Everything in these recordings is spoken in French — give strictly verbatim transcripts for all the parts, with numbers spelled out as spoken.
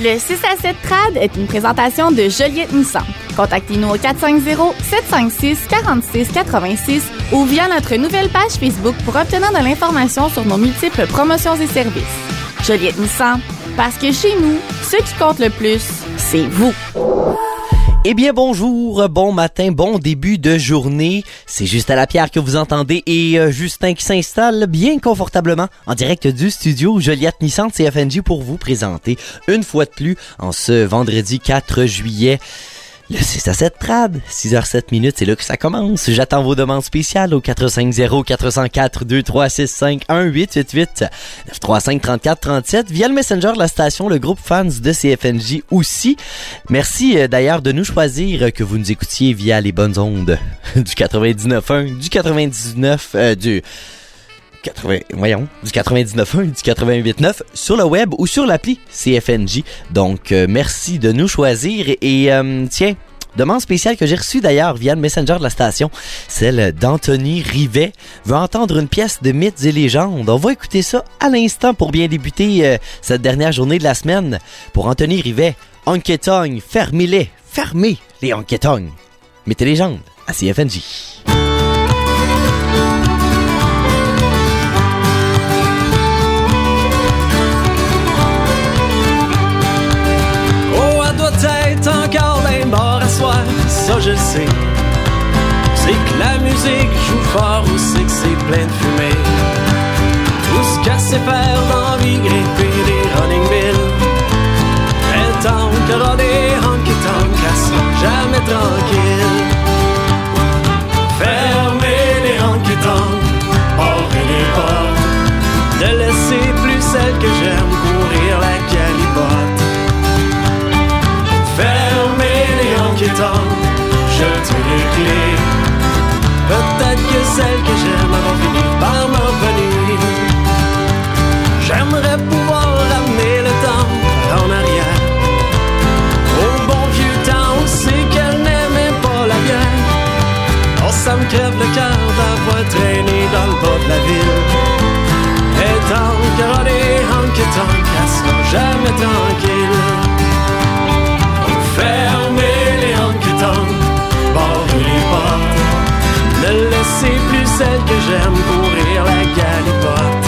Le six à sept Trad est une présentation de Joliette Nissan. Contactez-nous au quatre cinq zéro, sept cinq six, quatre six huit six ou via notre nouvelle page Facebook pour obtenir de l'information sur nos multiples promotions et services. Joliette Nissan, parce que chez nous, ce qui compte le plus, c'est vous. Eh bien, bonjour, bon matin, bon début de journée. C'est Justin Lapierre que vous entendez et euh, Justin qui s'installe bien confortablement en direct du studio Joliette Nissan C F N J pour vous présenter une fois de plus en ce vendredi quatre juillet. Le six à sept Trad, six heures sept minutes, c'est là que ça commence. J'attends vos demandes spéciales au quatre cinq zéro, quatre zéro quatre, deux trois six cinq, un huit huit huit, neuf trois cinq, trente-quatre trente-sept via le Messenger de la station, le groupe fans de C F N J aussi. Merci euh, d'ailleurs de nous choisir, que vous nous écoutiez via les bonnes ondes du quatre-vingt-dix-neuf point un, du quatre-vingt-dix-neuf, euh, du... quatre-vingts, voyons, du quatre-vingt-dix-neuf point un, du quatre-vingt-huit point neuf sur le web ou sur l'appli C F N J. Donc, euh, merci de nous choisir. Et euh, tiens, demande spéciale que j'ai reçue d'ailleurs via le Messenger de la station, celle d'Anthony Rivet. Veut entendre une pièce de mythes et légendes. On va écouter ça à l'instant pour bien débuter euh, cette dernière journée de la semaine. Pour Anthony Rivet, Honky-Tonk, fermez-les, fermez les Honky-Tonk. Mythes et légendes à C F N J. Encore les morts à soir, ça je le sais. C'est que la musique joue fort ou c'est que c'est plein de fumée. Tout ce qu'elle sait faire d'envie, grimper des running bills. Elle tant qu'il y aura des honky-tonk, elle sera jamais tranquille. Fermez les honky-tonk, barrez les portes. Ne laissez plus celle que j'aime courir la calipote. Fermez les honky-tonk, jetez les clés. Peut-être que celle que j'aime va finir par me revenir. J'aimerais pouvoir ramener le temps en arrière, au bon vieux temps où c'est qu'elle n'aimait pas la bière. Oh, ça me crève le cœur d'avoir traîné dans le bas de la ville. Et tant qu'il y aura des honky-tonk, elle sera jamais tranquille. Fermez les honky-tonk, barrez les portes. Ne laissez plus celle que j'aime courir la galipote.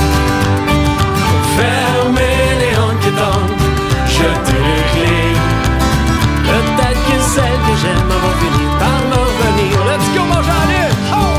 Fermez les honky-tonk, jetez les clés. Peut-être que celle que j'aime va finir par me revenir. Let's go mon Jean-Luc! Oh!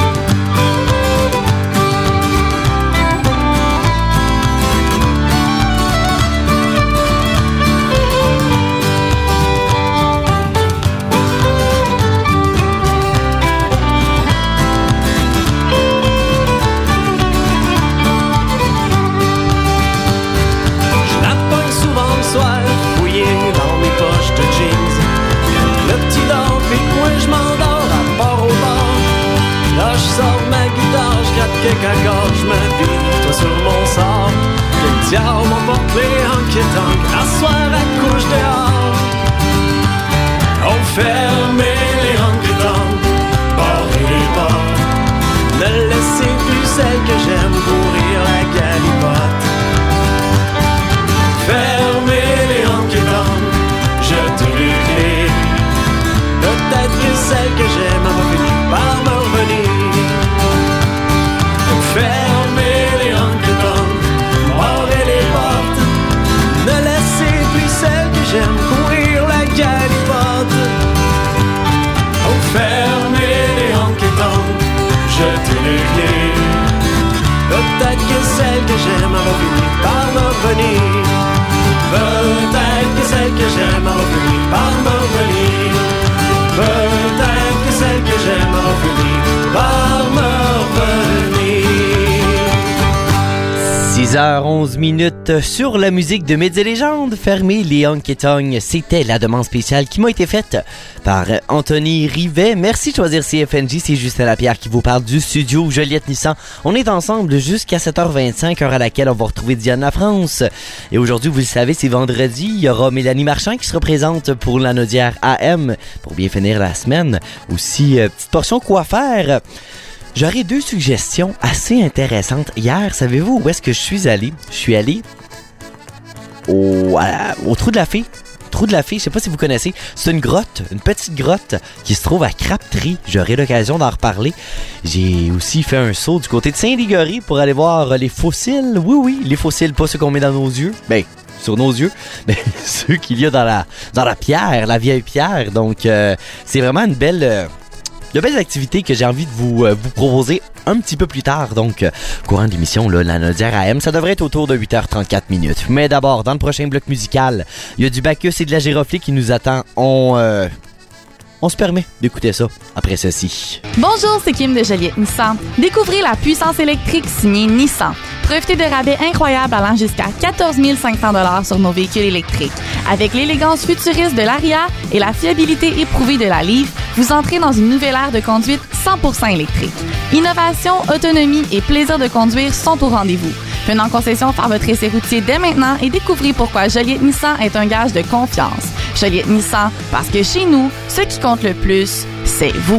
Quelques accords, je m'habille, toi sur mon sort. Le diable m'emporte les honky-tonk, à soir à couche dehors. On fermez les honky-tonk, barrez les portes. Ne laissez plus celle que j'aime courir la galipote. Fermez les honky-tonk, jetez les clés. Peut-être que celle que j'aime va finir par me revenir. Fermez les honky-tonk, barrez les portes. Ne laissez plus celle que j'aime courir la galipote. Oh, fermez les honky-tonk, jetez les clés. Peut-être que celle que j'aime va finir par me revenir. Peut-être que celle que j'aime va finir par me revenir. Peut-être que celle que j'aime va finir par me revenir. six heures onze minutes sur la musique de Mythes et légendes. Fermez les honky-tonk. C'était la demande spéciale qui m'a été faite par Anthony Rivet. Merci de choisir C F N J. C'est Justin Lapierre qui vous parle du studio Joliette Nissan. On est ensemble jusqu'à sept heures vingt-cinq, heure à laquelle on va retrouver Diane La France. Et aujourd'hui, vous le savez, c'est vendredi. Il y aura Mélanie Marchand qui se représente pour la Naudière A M pour bien finir la semaine. Aussi, euh, petite portion quoi faire. J'aurai deux suggestions assez intéressantes. Hier, savez-vous où est-ce que je suis allé? Je suis allé au, à, au Trou de la Fée. Trou de la Fée, je sais pas si vous connaissez, c'est une grotte, une petite grotte qui se trouve à Crabtree. J'aurai l'occasion d'en reparler. J'ai aussi fait un saut du côté de Saint-Ligory pour aller voir les fossiles. Oui, oui, les fossiles, pas ceux qu'on met dans nos yeux. Ben, sur nos yeux, mais ceux qu'il y a dans la, dans la pierre, la vieille pierre. Donc, euh, c'est vraiment une belle... Euh, de belles activités que j'ai envie de vous, euh, vous proposer un petit peu plus tard. Donc, euh, courant d'émission, là, la Nodière A M, ça devrait être autour de huit heures trente-quatre minutes. Mais d'abord, dans le prochain bloc musical, il y a du Bacchus et de la Giroflée qui nous attend. On, euh, on se permet d'écouter ça après ceci. Bonjour, c'est Kim de Joliette Nissan. Découvrez la puissance électrique signée Nissan. Profitez de rabais incroyables allant jusqu'à quatorze mille cinq cents dollars sur nos véhicules électriques. Avec l'élégance futuriste de l'Aria et la fiabilité éprouvée de la Leaf, vous entrez dans une nouvelle ère de conduite cent pour cent électrique. Innovation, autonomie et plaisir de conduire sont au rendez-vous. Venez en concession faire votre essai routier dès maintenant et découvrez pourquoi Joliette Nissan est un gage de confiance. Joliette Nissan, parce que chez nous, ce qui compte le plus, c'est vous.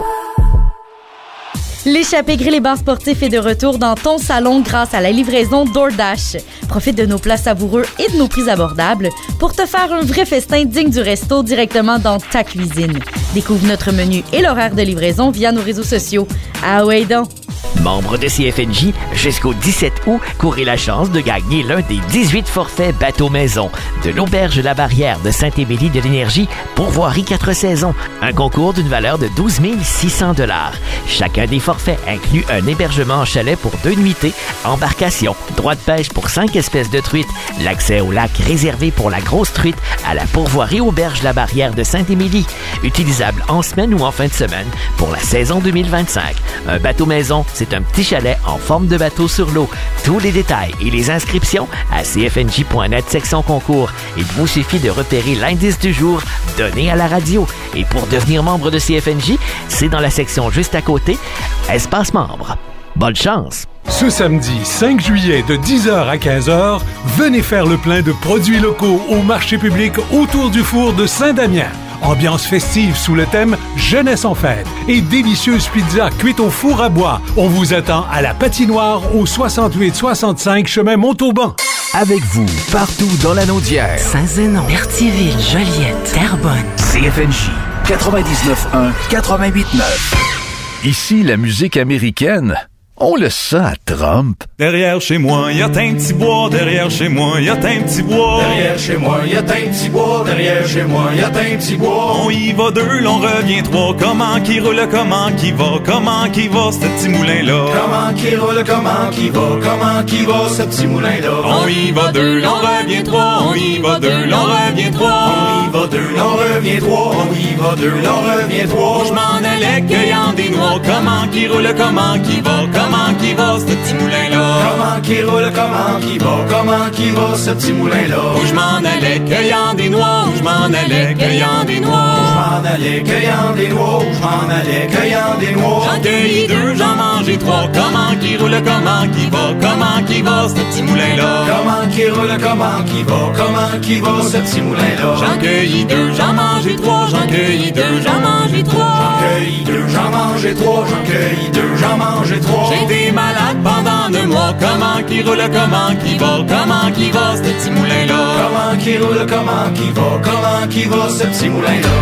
L'échappée grill et bar sportif est de retour dans ton salon grâce à la livraison DoorDash. Profite de nos plats savoureux et de nos prix abordables pour te faire un vrai festin digne du resto directement dans ta cuisine. Découvre notre menu et l'horaire de livraison via nos réseaux sociaux. Ah ouais donc! Membre de C F N J, jusqu'au dix-sept août, courez la chance de gagner l'un des dix-huit forfaits bateau maison de l'Auberge La Barrière de Saint-Émilie de l'Énergie, pourvoirie quatre saisons. Un concours d'une valeur de douze mille six cents dollars. Chacun des forfaits inclut un hébergement en chalet pour deux nuitées, embarcation, droit de pêche pour cinq espèces de truites, l'accès au lac réservé pour la grosse truite à la pourvoirie Auberge La Barrière de Saint-Émilie. Utilisable en semaine ou en fin de semaine pour la saison deux mille vingt-cinq. Un bateau maison, c'est un petit chalet en forme de bateau sur l'eau. Tous les détails et les inscriptions à c f n j point net section concours. Il vous suffit de repérer l'indice du jour donné à la radio. Et pour devenir membre de C F N J, c'est dans la section juste à côté, Espace membre. Bonne chance! Ce samedi cinq juillet de dix heures à quinze heures, venez faire le plein de produits locaux au marché public autour du four de Saint-Damien. Ambiance festive sous le thème « Jeunesse en fête » et délicieuse pizza cuite au four à bois. On vous attend à la patinoire au soixante-huit soixante-cinq chemin Montauban. Avec vous, partout dans la Naudière. Saint-Zénon, Berthierville, Joliette, Terrebonne. C F N J, quatre-vingt-dix-neuf un, quatre-vingt-huit neuf. Ici, la musique américaine, on le sent à Trump. Derrière chez moi, y a un petit bois. Derrière chez moi, y a un petit bois. Derrière chez moi, y a un petit bois. Derrière chez moi, y a un petit bois. On y va deux, l'on revient trois. Comment qui roule, comment qui va, comment qui va, ce petit moulin-là. Comment qui roule, comment qui va, comment qui va, ce petit moulin-là. On y va deux, l'on revient trois. On y va deux, l'on revient trois. On y va deux, l'on revient trois. On y va deux, l'on revient trois. Je m'en allais cueillant des noix. Comment qui roule, comment qui va, comment qui va, ce petit moulin-là. Comment qui roule, comment qui va, comment qui va, ce petit moulin-là. Où je m'en allais cueillant des noix, où je m'en allais cueillant des noix. Où je m'en allais cueillant des noix, où je m'en allais cueillant des noix. J'en cueillis deux, j'en mangeais trois. Comment qui roule, comment qui va, comment qui va, ce petit moulin-là. Comment qui roule, comment qui va, comment qui va, ce petit moulin-là. J'en cueillis deux, j'en mangeais trois. J'en cueillis deux, j'en mangeais trois. J'en cueillis deux, j'en mangeais trois. J'en cueillis deux, j'en mangeais trois. J'étais malade pendant deux mois. Comment qui roule, comment qui va, comment qui va, ce petit moulin-là. Comment qui roule, comment qui va, comment qui va, ce petit moulin-là.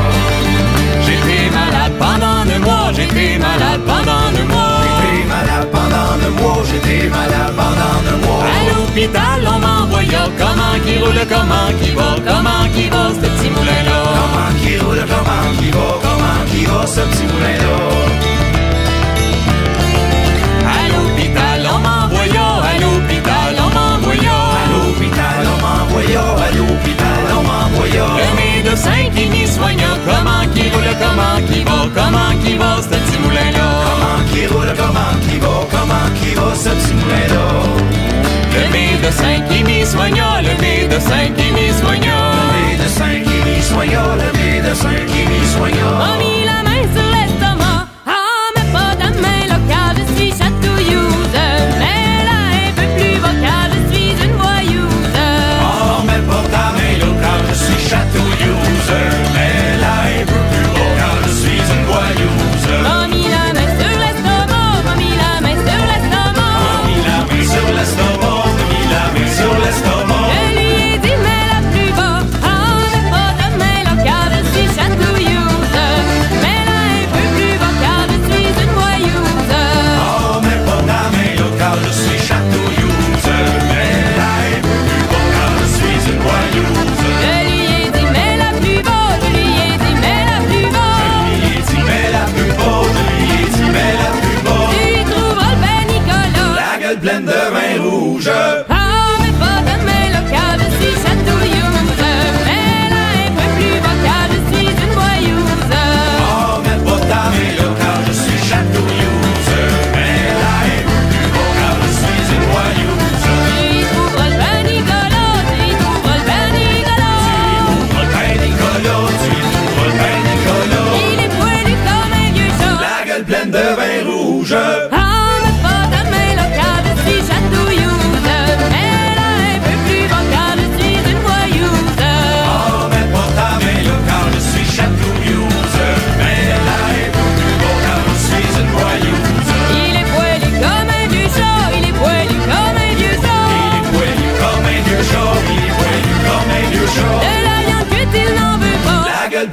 J'étais malade pendant deux mois. J'étais malade pendant deux mois. J'étais malade pendant deux mois. J'étais malade pendant deux mois. À l'hôpital, on m'envoya. Comment qui roule, comment qui va, comment qui va, ce petit moulin-là. Comment qui roule, comment qui va, comment qui va, ce petit moulin-là. À l'hôpital, on m'envoya. À l'hôpital, on m'envoya. À l'hôpital, on m'envoya. À l'hôpital, on m'envoya. Le médecin qui m'y soigna. Comment qui roule, comment qui va, comment qui va, ce petit moulin-là. Comment qui roule, comment qui va, comment qui va, ce petit moulin-là. Le médecin qui m'y soigna. Le médecin qui m'y soigna. Le médecin qui m'y soigna. Le médecin qui m'y soigna. On mis la main sur l'estomac. Ah, mais pas de main locale, je suis chatouilleuse. Mais là, un peu plus vocale, je suis une voyeuse. Oh, mais pas ta main locale, je suis chatouilleuse. Mais là, un peu plus vocale, je suis une voyeuse. On mis la main sur l'estomac. On mis la main sur l'estomac. On mis la main sur l'estomac. On mis la main sur l'estomac. Je lui ai dit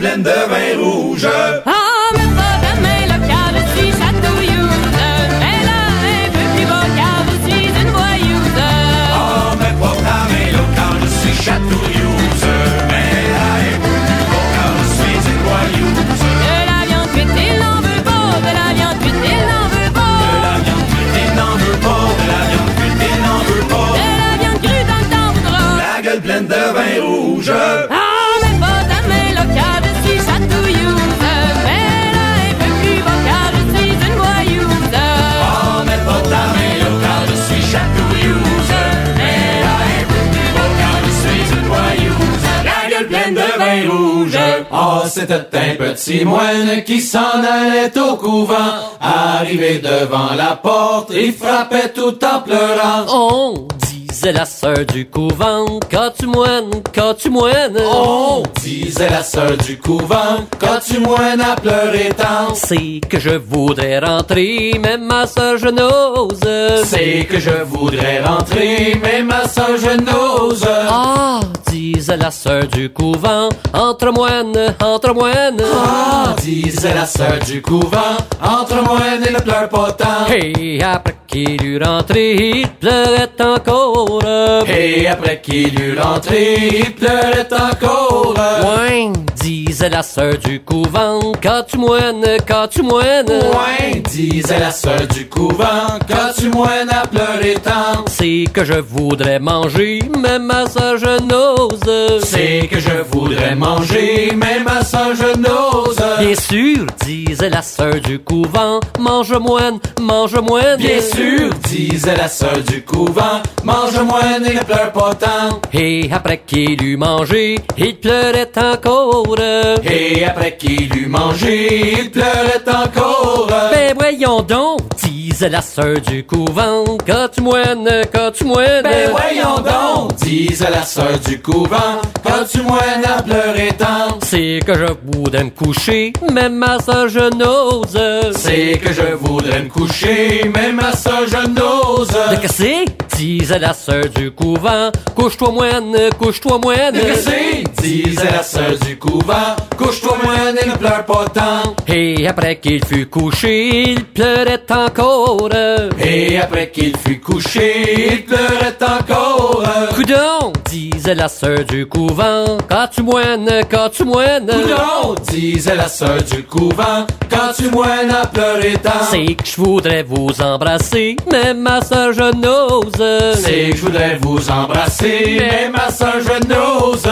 pleine de vin rouge. Ah, mais pas de main locale, je suis chatouilleuse. Mais là, un peu plus bas, car je suis une voyeuse. Ah, mais pas ta main locale, je suis chatouilleuse. Mais là, un peu plus bas, car je suis une voyeuse. De la viande cuite, il n'en veut pas. De la viande cuite, il n'en veut pas. De la viande cuite, il n'en veut pas. De la viande cuite, il n'en veut pas. De la viande crue dans le temps voudra. La gueule pleine de vin rouge. Ah, mais pas ta main locale, je suis chatouilleuse. Mais là, un peu plus bas, car je suis une voyeuse. Ah, mais pas ta main locale, je suis chatouilleuse. Mais là, un peu plus bas, car je suis une voyeuse. La gueule pleine de vin rouge. Ah, c'était un petit moine qui s'en allait au couvent. Arrivé devant la porte, il frappait tout en pleurant. On disait la sœur du couvent, quand tu moines, quand tu moines. On disait la sœur du couvent, quand tu moines à pleurer tant. C'est que je voudrais rentrer, mais ma sœur je n'ose. C'est que je voudrais rentrer, mais ma sœur je n'ose. Ah, disait la sœur du couvent, entre moines, entre moines. Ah, disait la sœur du couvent, entre moines et ne pleure pas tant. Et après qu'il eut rentré, il pleurait encore. Et après qu'il eut rentré, il pleurait encore. Ouais, disait la sœur du couvent, quand tu moines, quand tu moines. Ouais, disait la sœur du couvent, quand tu moines à pleurer tant. C'est que je voudrais manger, mais ma sœur je n'ose. C'est que je voudrais manger, mais ma sœur je n'ose. Bien sûr, disait la sœur du couvent, mange moine, mange moine. Bien sûr, disait la sœur du couvent, mange moine et ne pleure pas tant. Et après qu'il eut mangé, il pleurait encore. Et après qu'il eut mangé, il pleurait encore. Ben voyons donc, disait la sœur du couvent, quand tu moines, quand tu moines. Ben voyons donc, disait la sœur du couvent, quand tu moines à pleurer tant. C'est que je voudrais me coucher, mais ma sœur je n'ose. C'est que je voudrais me coucher, mais ma sœur je n'ose. De que c'est? Disait la sœur du couvent, couche-toi moine, couche-toi moine. De que c'est? Disait la sœur du couvent, couche-toi moine et ne pleure pas tant. Et après qu'il fut couché, il pleurait encore. Et après qu'il fut couché, il pleurait encore. Coudon, disait la sœur du couvent, quand tu moines, quand tu moines. Coudon, disait la sœur du couvent, quand tu moines à pleurer tant. C'est que je voudrais vous embrasser, mais ma sœur je n'ose. C'est que je voudrais vous embrasser, mais ma sœur je n'ose.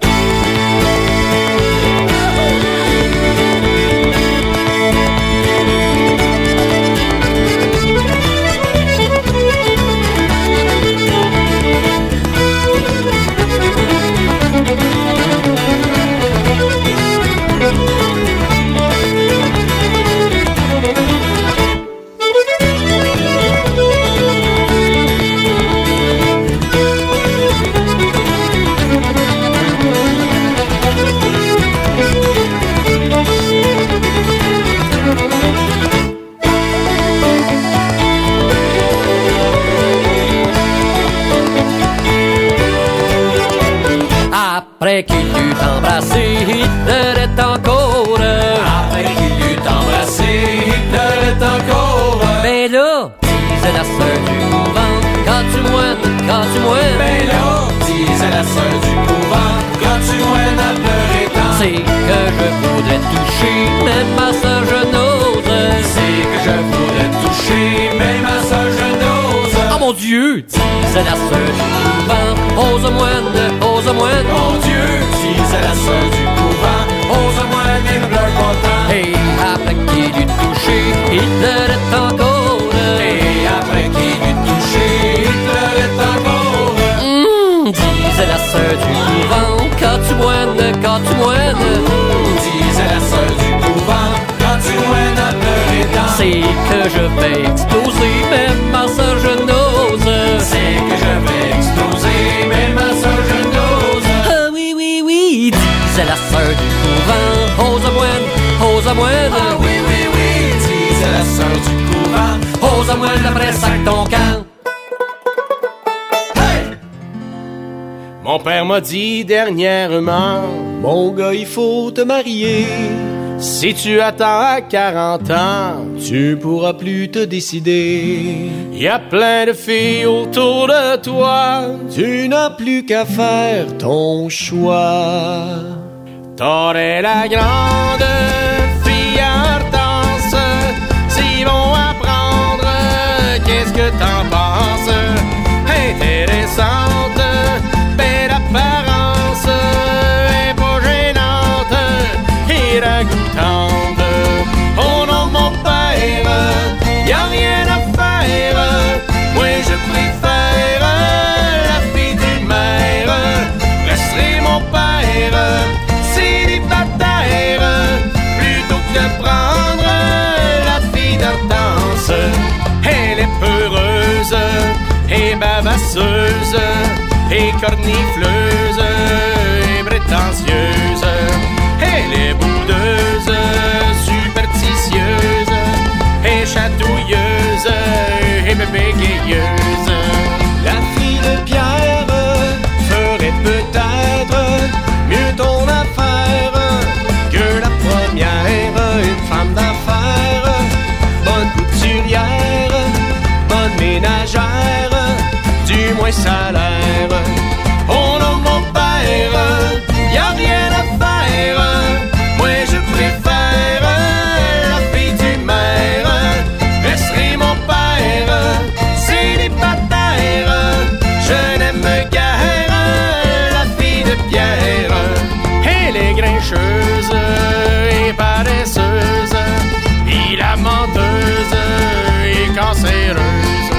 Après qu'il eut embrassé, il pleurait encore. Après qu'il eut embrassé, il pleurait encore. Ben là, disait la sœur du couvent, quand tu moines, quand tu moines. Ben là, disait la sœur du couvent, quand tu moines à pleurer tant. C'est que je voudrais toucher, mais ma sœur je n'ose. C'est que je voudrais toucher, mais ma sœur je n'ose. Oh mon Dieu, disait la sœur du couvent, ose moine, ose moine. Mon Dieu, disait la sœur du couvent, ose moine et ne pleure pas tant. Et après qu'il eut touché, il pleurait encore. Et après qu'il eut touché, il pleurait encore. Mmh, disait la sœur du couvent, quand tu moines, quand tu moines. Mmh, disait la sœur du couvent, quand tu moines à pleurer tant. C'est que je vais exploser, mais ma sœur je n'ose. C'est que je vais exploser, mais ma sœur je n'ose. Ah oui, oui, oui, disait la sœur du couvent, ose moine, ose moine. Ah oui, oui, oui, disait la sœur du couvent, ose moine après sac ton camp. Hey! Mon père m'a dit dernièrement, mon gars, il faut te marier. Si tu attends à quarante ans, tu pourras plus te décider. Y a plein de filles autour de toi, tu n'as plus qu'à faire ton choix. T'aurais la grande fille Hortense, s'ils vont apprendre, qu'est-ce que t'en penses? Intéressante, belle apparence, et pas gênante, et ragoûtante. Oh non, mon père, y'a rien à faire, moi je préfère la fille du maire. Resterai mon père célibataire, plutôt que de prendre la fille d'Hortense. Elle est peureuse et bavasseuse, et cornifleuse, et prétentieuse. Elle est boudeuse, superstitieuse, et chatouilleuse, et bégayeuse. La fille de Pierre ferait peut-être mieux ton affaire que la première. Une femme d'affaires, bonne couturière, bonne ménagère, du moins salaire. Oh non, mon père, y'a rien à faire, moi je préfère la fille du maire. Resterai mon père célibataire, je n'aime guère la fille de Pierre. Elle est grincheuse et paresseuse, et la menteuse et cancéreuse,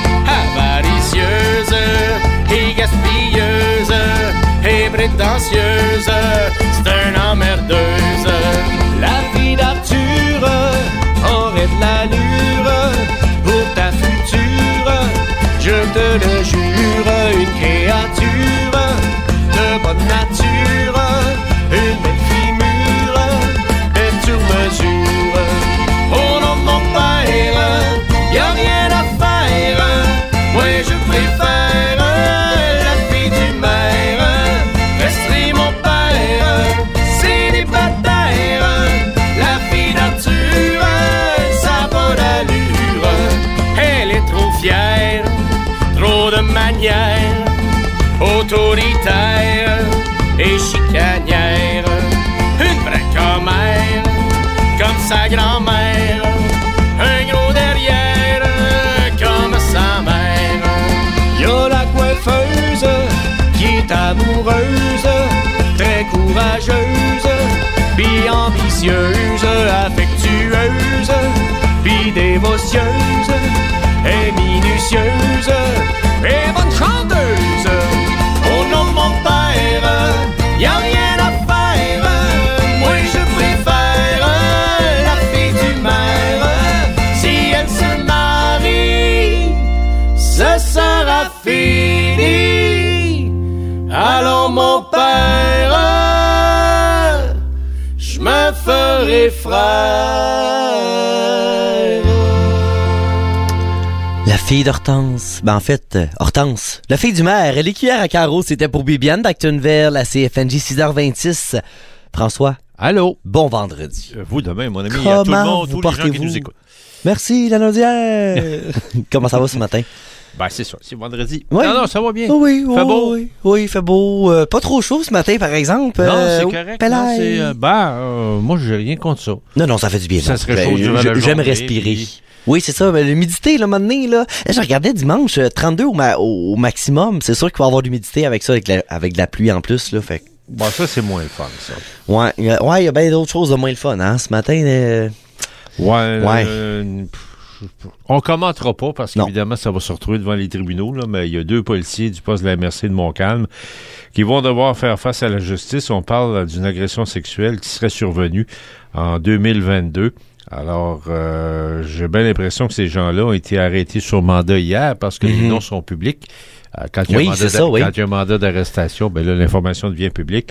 avaricieuse et gaspilleuse et prétentieuse, c'est un emmerdeuse. La fille d'Arthur aurait de l'allure pour ta future, je te le jure, une créature de bonne nature, une belle fille mûre, belle sur mesure. Oh non, mon père, y'a rien à faire, moi je préfère la fille du maire. Resterai mon père célibataire, la fille d'Arthur, ça va d'allure. Elle est trop fière, trop de manières, autoritaire et chicanière. Une vraie commère, comme sa grand-mère, un gros derrière, comme sa mère. Y'a la coiffeuse qui est amoureuse, très courageuse, puis ambitieuse, affectueuse, puis dévotieuse, et minutieuse, et bonne chanteuse. Oh non, mon père, y'a rien à faire, moi je préfère la fille du maire. Si elle se marie, ce sera fini. Alors mon père, je me ferai frère. La fille d'Hortense. Ben, en fait, euh, Hortense. La fille du maire. Et l'écuyère à carreaux, c'était pour Bibiane d'Actonville, la C F N J six heures vingt-six. François. Allô. Bon vendredi. Euh, vous demain, mon ami. Comment à tout le monde, vous tous les gens qui portez-vous? nous écoutent. Merci, la Naudière. Comment ça va ce matin? Ben, c'est ça. C'est vendredi. Oui. Non, non, ça va bien. Oui, oui. Fait beau. Oui, oui, fait beau. Euh, pas trop chaud ce matin, par exemple. Non, euh, c'est correct. Pelaye. Non, c'est, euh, ben, euh, moi, j'ai rien contre ça. Non, non, ça fait du bien. Ça non. serait chaud Ben, durant la J'aime journée, respirer. puis- Oui, c'est ça. Ben, l'humidité, là, maintenant, là. Là, je regardais dimanche, euh, trente-deux au, ma- au, au maximum. C'est sûr qu'il va y avoir de l'humidité avec ça, avec, la, avec de la pluie en plus, là. Fait que- Bon, ça, c'est moins le fun, ça. Ouais, il y a- ouais, il y a bien d'autres choses de moins le fun, hein. Ce matin, euh, Ouais. Ouais. euh, pff, on commentera pas parce Non. qu'évidemment, ça va se retrouver devant les tribunaux, là, mais il y a deux policiers du poste de la M R C de Montcalm qui vont devoir faire face à la justice. On parle d'une agression sexuelle qui serait survenue en deux mille vingt-deux. Alors, euh, j'ai bien l'impression que ces gens-là ont été arrêtés sur mandat hier parce que Mm-hmm. les noms sont publics. Euh, quand il y a Oui, un mandat c'est d'a- ça, oui. quand il y a un mandat d'arrestation, ben là, l'information devient publique.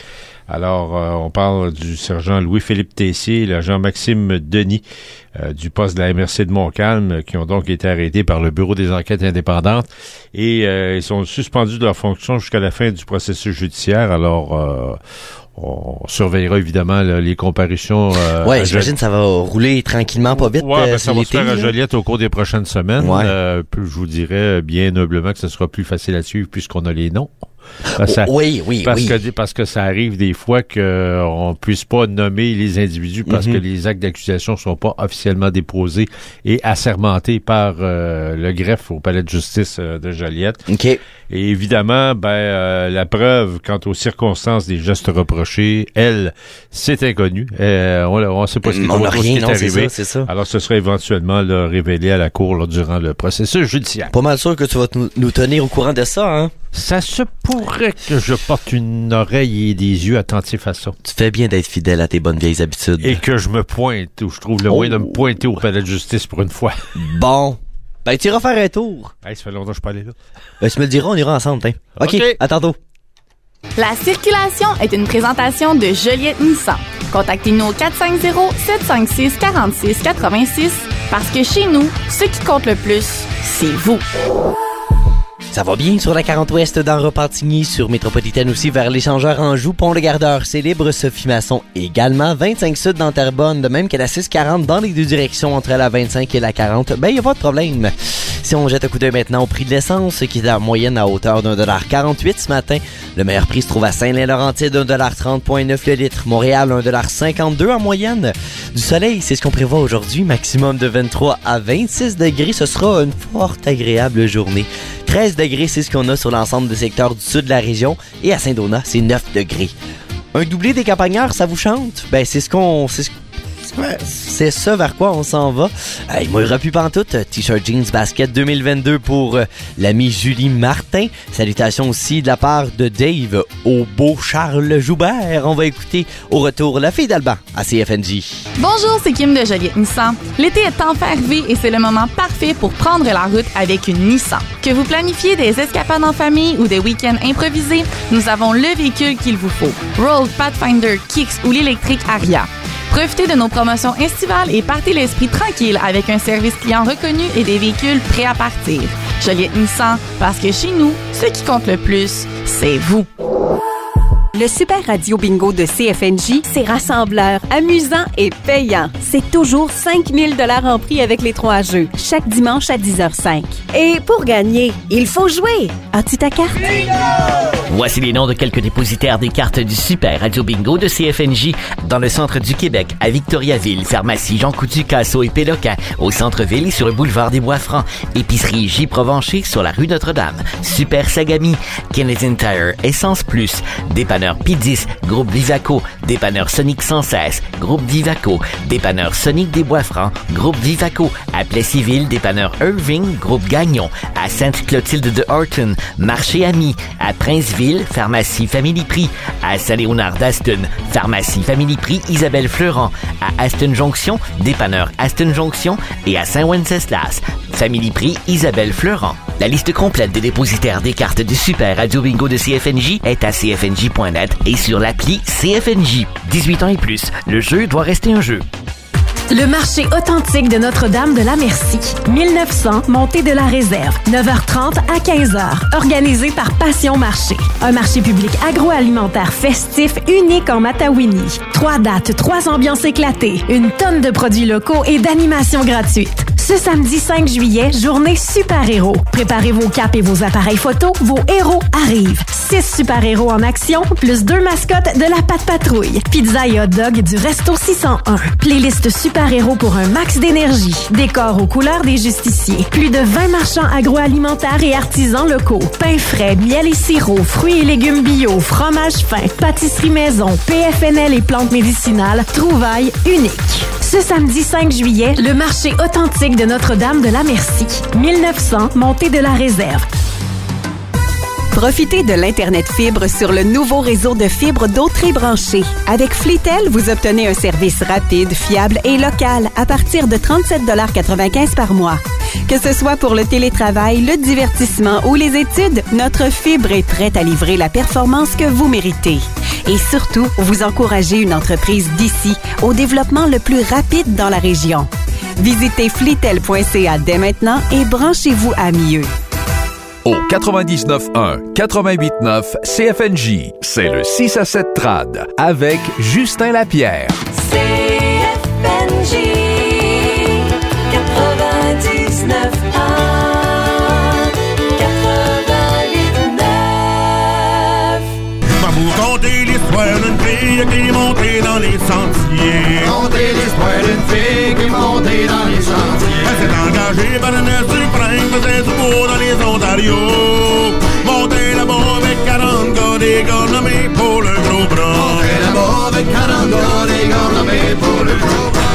Alors, euh, on parle du sergent Louis-Philippe Tessier et l'agent Maxime Denis euh, du poste de la M R C de Montcalm, qui ont donc été arrêtés par le Bureau des enquêtes indépendantes et euh, ils sont suspendus de leur fonction jusqu'à la fin du processus judiciaire. Alors, euh, on surveillera évidemment là, les comparutions. Euh, ouais, j'imagine que ça va rouler tranquillement, pas vite. Ouais, euh, ben, ça va se faire à Joliette au cours des prochaines semaines. Ouais. Euh, je vous dirais bien noblement que ce sera plus facile à suivre puisqu'on a les noms. Ça, oui, oui, parce oui. Que, parce que ça arrive des fois qu'on puisse pas nommer les individus parce mm-hmm. que les actes d'accusation sont pas officiellement déposés et assermentés par euh, le greffe au palais de justice euh, de Joliette. OK. Et évidemment, ben euh, la preuve quant aux circonstances des gestes reprochés, elle, c'est inconnu. Euh, on ne sait pas ce qui, on a rien, ce qui est non, arrivé. C'est ça, c'est ça. Alors, ce sera éventuellement là, révélé à la cour là, durant le processus judiciaire. Pas mal sûr que tu vas t- nous tenir au courant de ça, hein? Ça se pourrait que je porte une oreille et des yeux attentifs à ça. Tu fais bien d'être fidèle à tes bonnes vieilles habitudes. Et que je me pointe, ou je trouve le oh. moyen de me pointer au palais de justice pour une fois. Bon. Ben, tu iras faire un tour. Hey, ça fait longtemps que je suis pas allé là. Ben, tu me le diras, on ira ensemble, hein. OK, okay. À tantôt. La circulation est une présentation de Joliette Nissan. Contactez-nous au quatre cinq zéro, sept cinq six, quatre six huit six parce que chez nous, ce qui compte le plus, c'est vous. Ça va bien sur la quarante ouest dans Repentigny, sur Métropolitaine aussi vers l'échangeur Anjou, Pont-le-Gardeur, c'est libre, Sophie Masson également, vingt-cinq sud dans Terrebonne, de même que la six quarante dans les deux directions entre la vingt-cinq et la quarante, ben y a pas de problème. Si on jette un coup d'œil maintenant au prix de l'essence, qui est en moyenne à hauteur d'un dollar quarante-huit ce matin, le meilleur prix se trouve à Saint-Laurentide, un dollar trente virgule neuf le litre, Montréal, un dollar cinquante-deux en moyenne. Du soleil, c'est ce qu'on prévoit aujourd'hui, maximum de vingt-trois à vingt-six degrés, ce sera une fort agréable journée. treize degrés, c'est ce qu'on a sur l'ensemble des secteurs du sud de la région. Et à Saint-Donat, c'est neuf degrés. Un doublé des campagnards, ça vous chante? Ben, c'est ce qu'on... C'est ce C'est ça vers quoi on s'en va. Hey, moi, il plus pantoute. T-shirt jeans basket deux mille vingt-deux pour euh, l'ami Julie Martin. Salutations aussi de la part de Dave au beau Charles Joubert. On va écouter au retour la fille d'Alban à C F N J. Bonjour, c'est Kim de Joliette Nissan. L'été est enfin arrivé et c'est le moment parfait pour prendre la route avec une Nissan. Que vous planifiez des escapades en famille ou des week-ends improvisés, nous avons le véhicule qu'il vous faut. Rogue, Pathfinder, Kicks ou l'électrique Aria. Profitez de nos promotions estivales et partez l'esprit tranquille avec un service client reconnu et des véhicules prêts à partir. Joliette Nissan, parce que chez nous, ce qui compte le plus, c'est vous. Le Super Radio Bingo de C F N J, c'est rassembleur, amusant et payant. C'est toujours cinq mille dollars en prix avec les trois jeux, chaque dimanche à dix heures cinq. Et pour gagner, il faut jouer. As-tu ta carte? Voici les noms de quelques dépositaires des cartes du Super Radio Bingo de C F N J. Dans le centre du Québec, à Victoriaville, pharmacie Jean Coutu, Casso et Péloquin. Au centre-ville et sur le boulevard des Bois-Francs. Épicerie J. Provencher sur la rue Notre-Dame. Super Sagami, Canadian Tire, Essence Plus, Dépanneur P dix, Groupe Vivaco, Dépanneur Sonic cent seize, Groupe Vivaco, Dépanneur Sonic des Bois-Francs, Groupe Vivaco, à Plessisville, Dépanneur Irving, Groupe Gagnon, à Sainte-Clotilde de Horton, Marché Ami, à Princeville, Pharmacie Family Prix, à Saint-Léonard d'Aston, Pharmacie Family Prix Isabelle Fleurant, à Aston Jonction, Dépanneur Aston Jonction et à Saint-Wenceslas, Family Prix Isabelle Fleurant. La liste complète des dépositaires des cartes du Super Radio Bingo de C F N J est à c f n j point net et sur l'appli C F N J. dix-huit ans et plus, le jeu doit rester un jeu. Le marché authentique de Notre-Dame de la Merci. mille neuf cents, montée de la réserve. neuf heures trente à quinze heures. Organisé par Passion Marché. Un marché public agroalimentaire festif unique en Matawini. Trois dates, trois ambiances éclatées, une tonne de produits locaux et d'animations gratuites. Ce samedi cinq juillet, journée super-héros. Préparez vos capes et vos appareils photo, vos héros arrivent. Six super-héros en action, plus deux mascottes de la Patte Patrouille. Pizza et hot dog du Resto six cent un. Playlist super-héros pour un max d'énergie. Décor aux couleurs des justiciers. Plus de vingt marchands agroalimentaires et artisans locaux. Pain frais, miel et sirop, fruits et légumes bio, fromage fin, pâtisserie maison, P F N L et plantes médicinales. Trouvailles uniques. Ce samedi cinq juillet, le marché authentique de Notre-Dame de la Merci. mille neuf cents, montée de la réserve. Profitez de l'Internet fibre sur le nouveau réseau de fibres d'Autrey branché. Avec Flitel, vous obtenez un service rapide, fiable et local à partir de trente-sept dollars quatre-vingt-quinze par mois. Que ce soit pour le télétravail, le divertissement ou les études, notre fibre est prête à livrer la performance que vous méritez. et surtout, vous encouragez une entreprise d'ici au développement le plus rapide dans la région. Visitez flitel point c a dès maintenant et branchez-vous à mieux. Au quatre-vingt-dix-neuf un, quatre-vingt-huit neuf C F N J, c'est le six à sept Trad avec Justin Lapierre. C F N J quatre-vingt-dix-neuf un, quatre-vingt-huit neuf. Va vous conter l'histoire d'une fille qui est montée dans les sentiers. Contez l'histoire d'une fille qui est montée dans les sentiers. Elle s'est engagée par une suprême, faisait du beau dans les Ontario. Montée là-bas avec quarante gars, des gars nommés pour le gros bras. Montée là-bas avec quarante gars, des gars nommés pour le gros bras.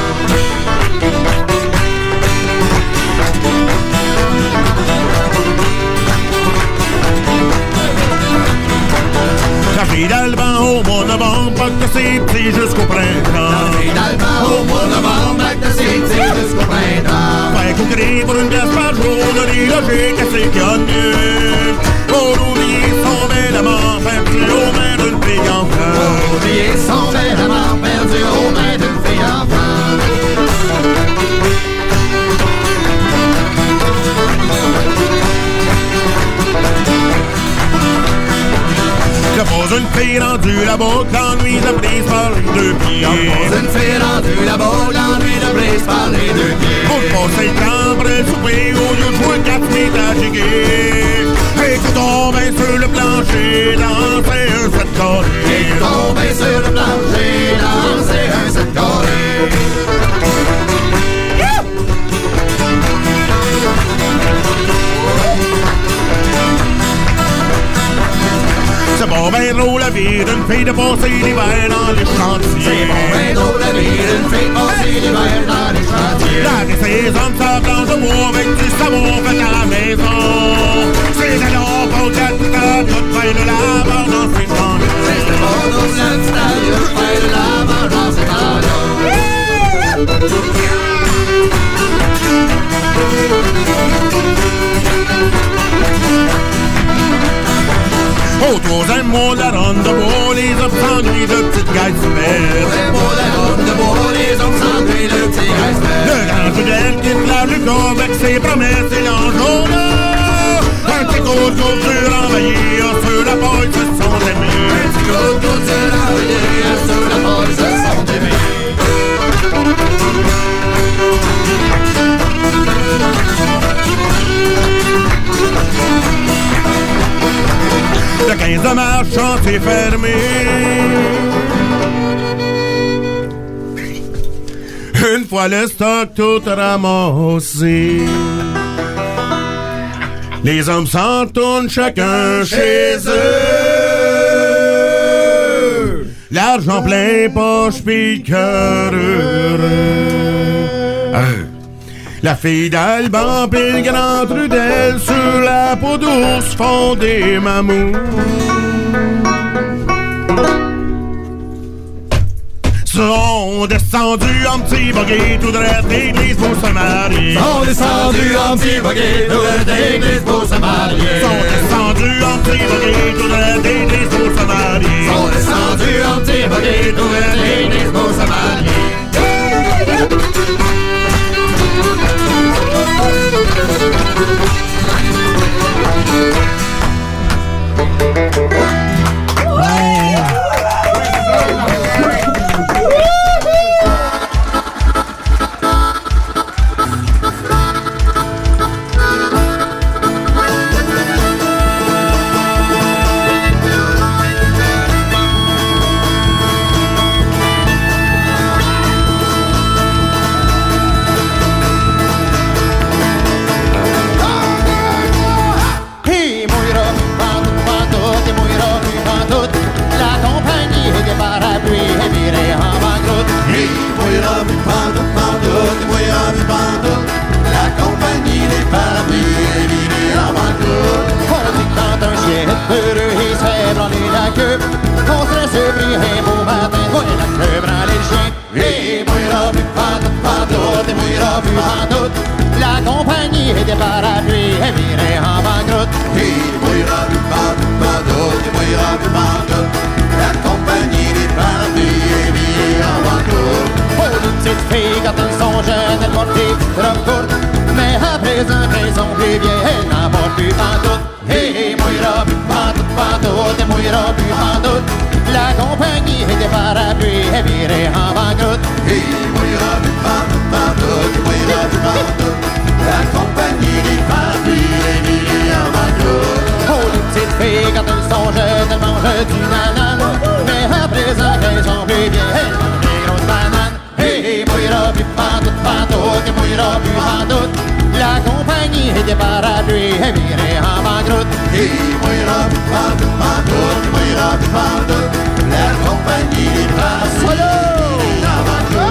La fille d'Alban au mois de novembre, pas que c'est petit jusqu'au printemps. La fille d'Alban au mois de novembre, pas que c'est petit jusqu'au printemps. Fait qu'on crie pour une pièce par jour, de déloger qu'est-ce qu'il y a de mieux. Pour oublier son bel amant perdu aux mains d'une fille enfant. Pour oublier son bel amant perdu aux mains d'une fille enfant. Y'a pas une fille rendue là-bas, l'ennui la brise par les deux pieds. Y'a pas une fille rendue là-bas, l'ennui la brise par les deux pieds. Pour passer le temps après le souper, au lieu de jouer quatre minutes à giguer. Écoutons bien sur le plancher, danser un sept carré. Écoutons bien sur le plancher, danser un sept carré. C'est pas bien drôle la vie d'une fille de passer l'hiver dans les chantiers. C'est pas bien drôle la vie d'une fille de passer l'hiver dans les chantiers. Laver ses hommes sa planche de bois avec du savon fait à la maison. C'est alors pas au quatre tables, de faire le lavage dans ses temps. C'est pas au quatre tables, de faire le lavage dans ses temps. Au troisième mois de la ronde de bois, les hommes s'ennuient de petites gaises vertes. Au troisième mois de la ronde de bois, les hommes s'ennuient de petites gaises vertes. Le grand fidèle quitte la rue d'or avec ses promesses et l'enjôle. Un petit coup de couture envahi, sur la paille se sont aimés. Un petit coup de couture envahi, sur la paille se sont aimés. Le quinze de mars, chantier fermé. Une fois le stock tout ramassé, les hommes s'en tournent chacun chez eux. L'argent plein poche pis le cœur heureux. La fille d'Alban pis le grand Trudel sur la peau douce font des mammouths. Sont descendus en petit buggy tout droit d'église pour se marier. Sont descendus en petit buggy tout droit d'église pour se marier. Sont descendus en petit buggy tout droit d'église pour se marier. Sont descendus en petit buggy tout droit d'église pour se marier. La compagnie et des parapluies est virée en banqueroute. Il mouillera plus pas, pas d'autre, il mouillera plus pas d'autre. La compagnie trop courte. Mais à présent qu'elles sont plus vieilles, elles n'en portent plus pantoute. Hé, mouillera plus pantoute, pantoute, et mouillera plus pantoute. La compagnie des parapluies est virée en banqueroute. Hé, mouillera plus pantoute, pantoute, et mouillera plus pantoute. La compagnie des parapluies est virée en banqueroute. Oh, les petites filles, quand elles sont jeunes, elles mangent du banane. Mais à présent qu'elles sont plus vieilles, elles mangent des grosses bananes. Hé, mouillera plus pantoute, pantoute, et mouillera plus pantoute. La compagnie des parapluies est virée en banqueroute. Hé, mouillera plus pantoute, pantoute, et mouillera plus pantoute. La compagnie des parapluies est virée en banqueroute.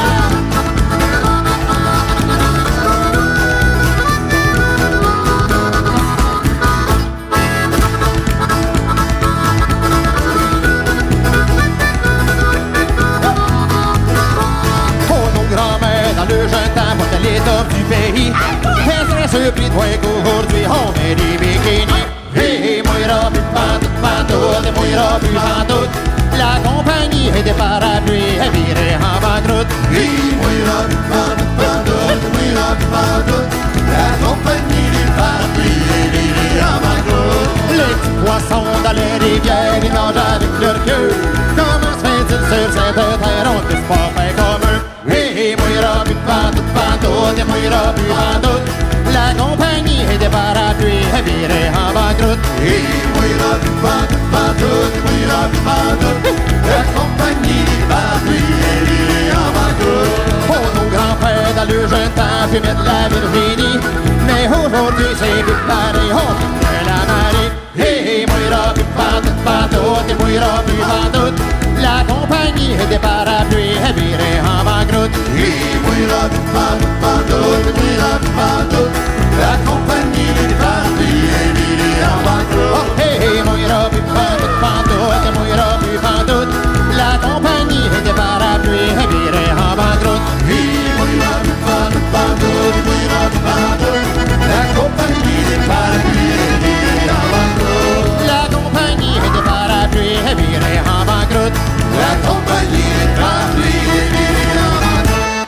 Dans le jeune temps, pour les tops du pays. Est-ce que puis toi qu'aujourd'hui on met des bikinis? Hé, mouillera plus pantoute, pantoute, et mouillera plus pantoute. La compagnie des parapluies est virée en banqueroute. Hé, mouillera plus pantoute, pantoute, et mouillera plus pantoute. La compagnie des parapluies est virée en banqueroute. Les petits poissons dans les rivières, ils nagent avec leur queue. Comment se fait-il sur cette terre, on ne puisse pas faire comme eux? Hé, mouillera plus pantoute, pantoute, et mouillera plus pantoute. La compagnie des parapluies est virée en banqueroute. Hé, mouillera plus pantoute, pantoute, et mouillera plus pantoute. La compagnie des parapluies est virée en banqueroute. Oh, nos grands-pères dans le jeune temps fumaient de la Virginie. Mais aujourd'hui c'est plus pareil, on fume de la marine. Hé, mouillera plus pantoute, pantoute, et mouillera plus pantoute. La compagnie des parapluies est virée en banqueroute. Hé, mouillera plus pantoute, pantoute, et mouillera plus pantoute. La compagnie des parapluies est virée en banqueroute. Oh, hé, mouillera plus pantoute, pantoute, et mouillera plus pantoute. La compagnie des parapluies est virée en banqueroute. Hé, mouillera plus pantoute, pantoute, et mouillera plus pantoute. La compagnie des parapluies est virée en banqueroute. La compagnie des parapluies est virée en banqueroute. La compagnie des parapluies est virée en banqueroute.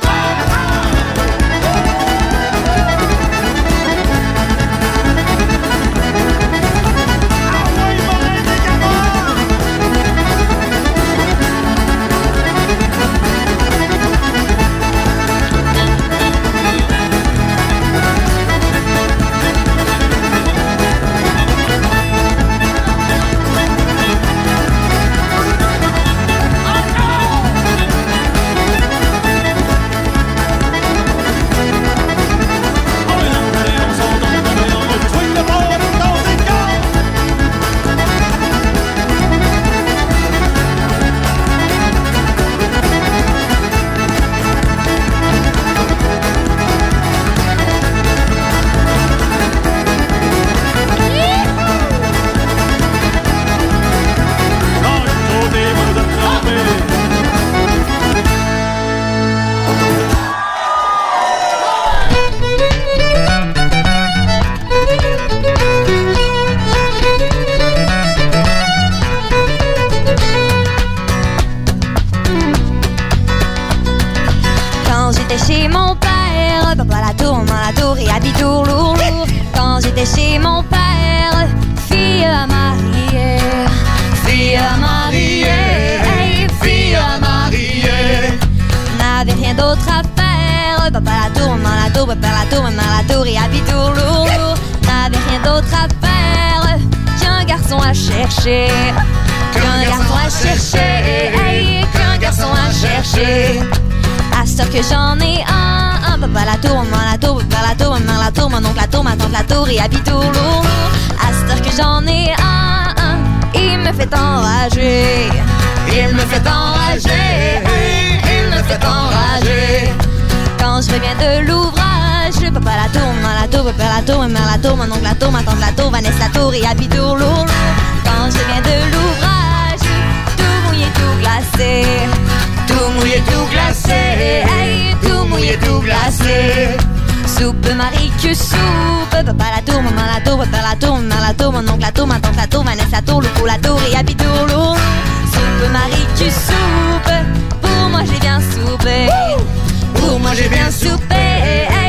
Chez mon père, papa la tour, maman la tour et habite lourd, lourd, lourd. Quand j'étais chez mon père, fille à marier, fille à marier, hey, fille à marier. N'avait rien d'autre à faire, papa la tour, maman la tour, papa la tour, maman la tour et habite lourd, lourd, lourd. N'avait rien d'autre à faire qu'un garçon à chercher, qu'un garçon à chercher, hey, qu'un garçon à chercher. À ce que j'en ai un, un papa la tour, maman la tour, papa la tour, maman la tour, mon oncle la tour, ma tante la tour et habite lourd, lourd. À ce que j'en ai un, un, il me fait enrager, il me fait enrager, il me fait enrager. Quand je reviens de l'ouvrage, papa la tour, maman la tour, papa la tour, maman la tour, mon oncle la tour, ma tante la tour, Vanessa la tour et habite lourd, lourd. Quand je reviens de l'ouvrage, tout mouillé, tout glacé. Tout mouillé, tout glacé, hey, tout mouillé, tout glacé. Soupe Marie que soupe, papa la tour, maman la tour, papa la tour, maman la tour, mon oncle la tour, ma tante la tour, Vanessa la tour, Loupo la tour et habite lourd, lourd. Soupe Marie que soupe, pour moi j'ai bien soupé, pour moi j'ai bien soupé, hey,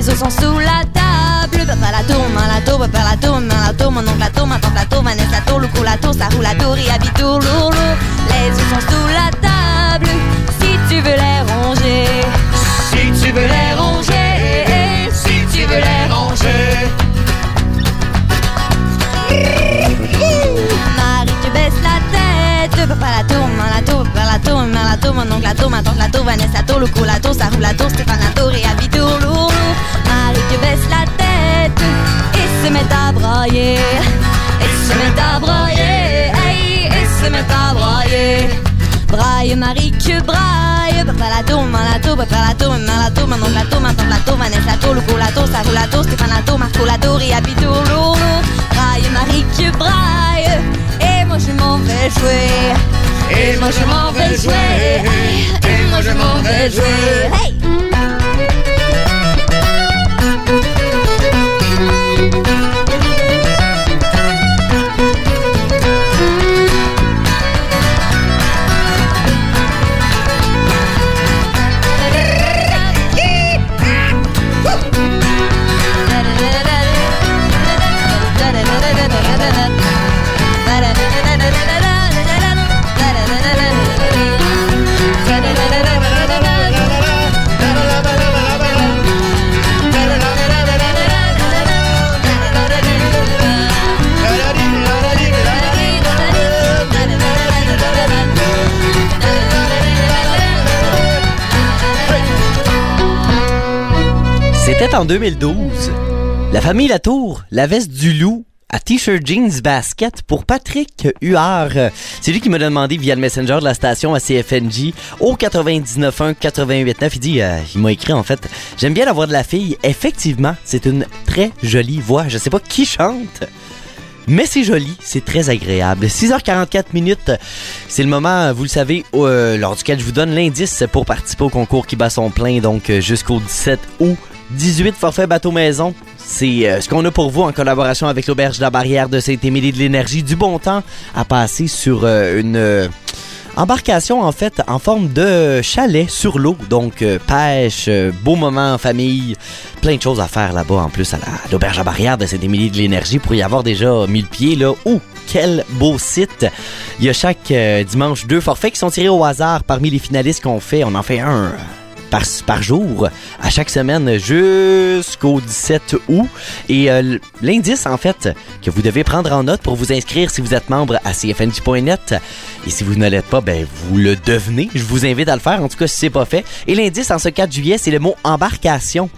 os sont sous la table. Papa la tour, maman la tour, papa la tour, maman la tour, mon oncle la tour, ma tante la tour, Vanessa la tour, Loukou la tour, Sarou la tour, et Abitour, lourd, lourd. Les os sont sous la table, si tu veux les ronger. Si tu veux les ronger, si tu veux les ronger. Marie, tu baisses la tête. Papa la tour, maman la tour, papa la tour, maman la tour, mon oncle la tour, ma tante la tour, Vanessa la tour, Loukou la tour, Sarou la tour, Stéphane la tour, et Abitour, lourd, lourd. Marie, tu baisses la tête et se met à brailler. Et se met à brailler, hey, et se met à brailler. Braille, Marie, que braille. Papa la tour, maman la tour, papa la tour, maman la tour, mon oncle la tour, ma tante la tour, Vanessa la tour, Loukou la tour, Sarou la tour, Stéphane la tour, Marco la tour, et Abitour, lourd, lourd. Braille, Marie, que braille. Et moi je m'en vais jouer. Et moi je m'en vais jouer. Et moi je m'en vais jouer. Hey! C'était en deux mille douze. La famille Latour, la veste du loup, à T-shirt jeans basket pour Patrick Huard. C'est lui qui m'a demandé via le messenger de la station à C F N J au quatre-vingt-dix-neuf un quatre-vingt-huit neuf. Il dit, euh, il m'a écrit en fait, j'aime bien la voix de la fille. Effectivement, c'est une très jolie voix. Je sais pas qui chante, mais c'est joli, c'est très agréable. six heures quarante-quatre minutes, c'est le moment, vous le savez, euh, lors duquel je vous donne l'indice pour participer au concours qui bat son plein, donc jusqu'au dix-sept août. dix-huit forfaits bateau maison. C'est euh, ce qu'on a pour vous en collaboration avec l'Auberge de la Barrière de Saint-Émilie de l'Énergie. Du bon temps à passer sur euh, une euh, embarcation, en fait, en forme de chalet sur l'eau. Donc, euh, pêche, euh, beau moment en famille, plein de choses à faire là-bas. En plus, à, la, à l'Auberge de la Barrière de Saint-Émilie de l'Énergie, pour y avoir déjà mille pieds, là. Oh, quel beau site! Il y a chaque euh, dimanche deux forfaits qui sont tirés au hasard parmi les finalistes qu'on fait. On en fait un Par, par jour, à chaque semaine jusqu'au dix-sept août. Et euh, l'indice, en fait, que vous devez prendre en note pour vous inscrire si vous êtes membre à C F N J point net. Et si vous ne l'êtes pas, ben vous le devenez. Je vous invite à le faire, en tout cas si c'est pas fait. Et l'indice en ce quatre juillet, c'est le mot embarcation.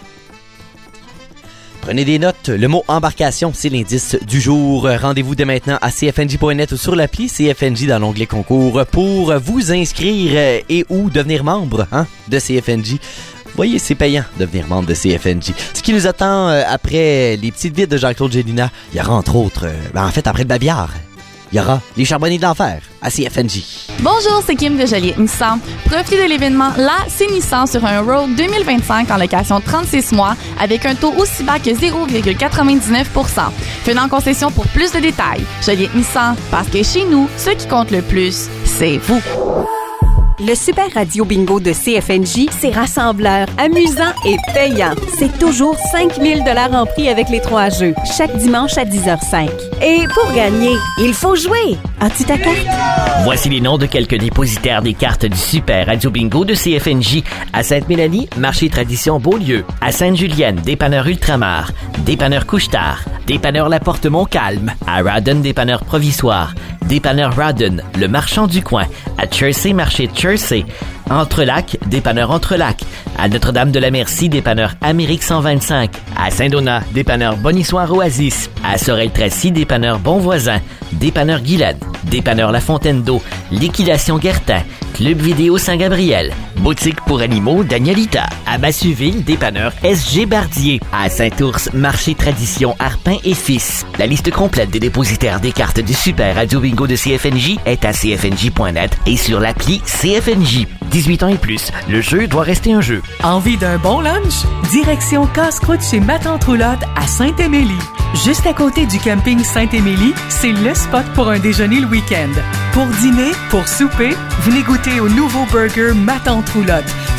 Prenez des notes, le mot embarcation, c'est l'indice du jour. Rendez-vous dès maintenant à C F N J point net ou sur l'appli C F N J dans l'onglet concours pour vous inscrire et ou devenir membre hein, de C F N J. Voyez, c'est payant de devenir membre de C F N J. Ce qui nous attend euh, après les petites vites de Jean-Claude Gélina, il y aura entre autres, euh, ben en fait après le babillard, il y aura les charbonniers de l'enfer à C F N J. Bonjour, c'est Kim de Joliette Nissan. Profitez de l'événement Là, c'est Nissan sur un Rogue deux mille vingt-cinq en location trente-six mois avec un taux aussi bas que zéro virgule quatre-vingt-dix-neuf pour cent. Venez en concession pour plus de détails. Joliette Nissan, parce que chez nous, ce qui compte le plus, c'est vous. Le Super Radio Bingo de C F N J, c'est rassembleur, amusant et payant. C'est toujours cinq mille dollars en prix avec les trois jeux, chaque dimanche à dix heures cinq. Et pour gagner, il faut jouer. As-tu ta carte? Voici les noms de quelques dépositaires des cartes du Super Radio Bingo de C F N J. À Sainte-Mélanie, Marché Tradition Beaulieu. À Sainte-Julienne, Dépanneur Ultramar. Dépanneur Couche-Tard. Dépanneur La Porte Montcalm. À Radon, Dépanneur Provisoire. Dépanneur Radon, le marchand du coin. À Chersey, Marché Chersey. Entrelac, Dépanneur Entrelac. À Notre-Dame-de-la-Merci, Dépanneur Amérique cent vingt-cinq. À Saint-Donat, Dépanneur Bonissoir Oasis. À Sorel-Tracy, Dépanneur Bonvoisin. Dépanneur Guylaine. Dépanneur La Fontaine d'Eau. Liquidation Guertin. Club Vidéo Saint-Gabriel. Boutique pour animaux Danielita. À Massuville, Dépanneur S G Bardier. À Saint-Ours, Marché Tradition Arpin et Fils. La liste complète des dépositaires des cartes du Super Radio Bingo de C F N J est à C F N J point net et sur l'appli C F N J. dix-huit ans et plus, le jeu doit rester un jeu. Envie d'un bon lunch? Direction Casse-Croûte chez Ma Tante Roulotte à Saint-Émilie. Juste à côté du camping Saint-Émilie, c'est le spot pour un déjeuner le week-end. Pour dîner, pour souper, venez goûter au nouveau burger Ma Tante Roulotte.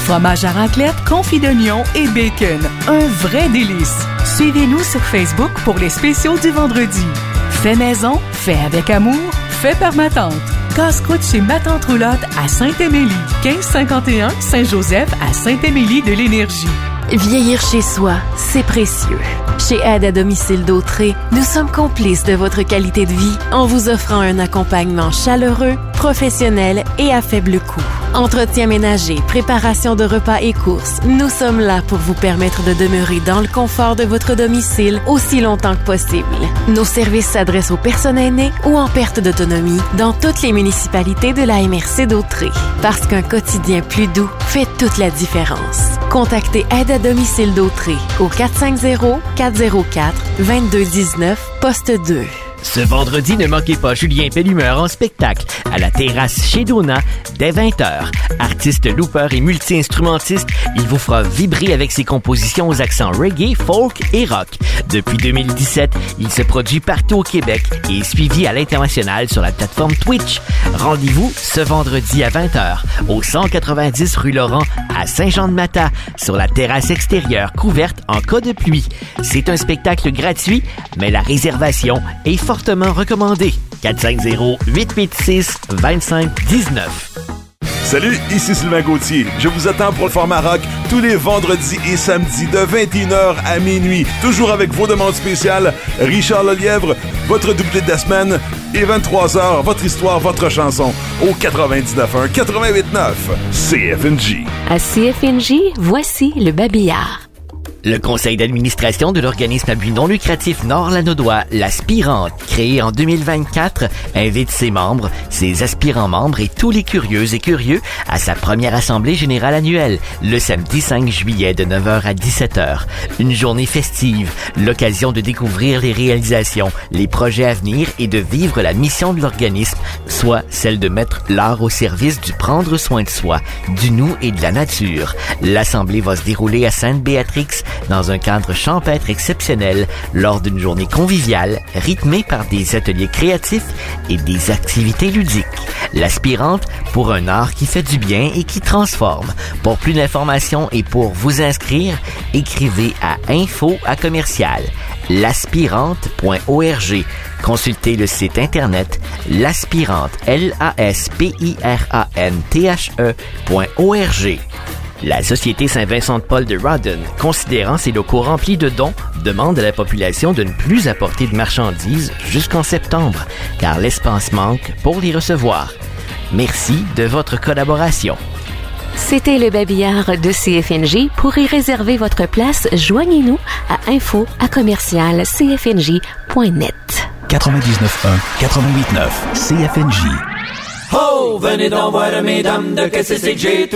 Fromage à raclette, confit d'oignon et bacon. Un vrai délice. Suivez-nous sur Facebook pour les spéciaux du vendredi. Fait maison, fait avec amour, fait par ma tante. Casse-croûte chez ma tante Roulotte à Saint-Émilie. quinze cinquante et un Saint-Joseph à Saint-Émilie de l'Énergie. Vieillir chez soi, c'est précieux. Chez Aide à domicile d'Autré, nous sommes complices de votre qualité de vie en vous offrant un accompagnement chaleureux, professionnel et à faible coût. Entretien ménager, préparation de repas et courses, nous sommes là pour vous permettre de demeurer dans le confort de votre domicile aussi longtemps que possible. Nos services s'adressent aux personnes aînées ou en perte d'autonomie dans toutes les municipalités de la M R C d'Autré. Parce qu'un quotidien plus doux fait toute la différence. Contactez Aide à domicile d'Autré au quatre cinq zéro, quatre zéro quatre, deux deux un neuf, poste deux. Ce vendredi, ne manquez pas Julien Bellumeur en spectacle à la terrasse chez Dona dès vingt heures. Artiste looper et multi-instrumentiste, il vous fera vibrer avec ses compositions aux accents reggae, folk et rock. Depuis deux mille dix-sept, il se produit partout au Québec et est suivi à l'international sur la plateforme Twitch. Rendez-vous ce vendredi à vingt heures au cent quatre-vingt-dix rue Laurent à Saint-Jean-de-Mata sur la terrasse extérieure couverte en cas de pluie. C'est un spectacle gratuit, mais la réservation est fortement recommandée. quatre cinq zéro, huit huit six, deux cinq un neuf. Salut, ici Sylvain Gauthier. Je vous attends pour le format rock tous les vendredis et samedis de vingt et une heures à minuit. Toujours avec vos demandes spéciales, Richard Lelièvre, votre doublé de la semaine, et vingt-trois heures, votre histoire, votre chanson, au quatre-vingt-dix-neuf un, quatre-vingt-huit neuf, C F N J. À C F N J, voici le babillard. Le conseil d'administration de l'organisme à but non lucratif nord-lanaudois, l'Aspirante, créé en deux mille vingt-quatre, invite ses membres, ses aspirants membres et tous les curieux et curieux à sa première assemblée générale annuelle, le samedi cinq juillet de neuf heures à dix-sept heures. Une journée festive, l'occasion de découvrir les réalisations, les projets à venir et de vivre la mission de l'organisme, soit celle de mettre l'art au service du prendre soin de soi, du nous et de la nature. L'assemblée va se dérouler à Sainte-Béatrix, dans un cadre champêtre exceptionnel, lors d'une journée conviviale, rythmée par des ateliers créatifs et des activités ludiques. L'Aspirante, pour un art qui fait du bien et qui transforme. Pour plus d'informations et pour vous inscrire, écrivez à info à commercial l'aspirante point org. Consultez le site internet l'aspirante, L A S P I R A N T H E point org. La Société Saint-Vincent-de-Paul de Rawdon, considérant ses locaux remplis de dons, demande à la population de ne plus apporter de marchandises jusqu'en septembre, car l'espace manque pour les recevoir. Merci de votre collaboration. C'était le babillard de C F N J. Pour y réserver votre place, joignez-nous à info à commercial c f n j point net. quatre-vingt-dix-neuf un, quatre-vingt-huit neuf, C F N J. Oh, venez donc voir, mesdames, de qu'est-ce que j'ai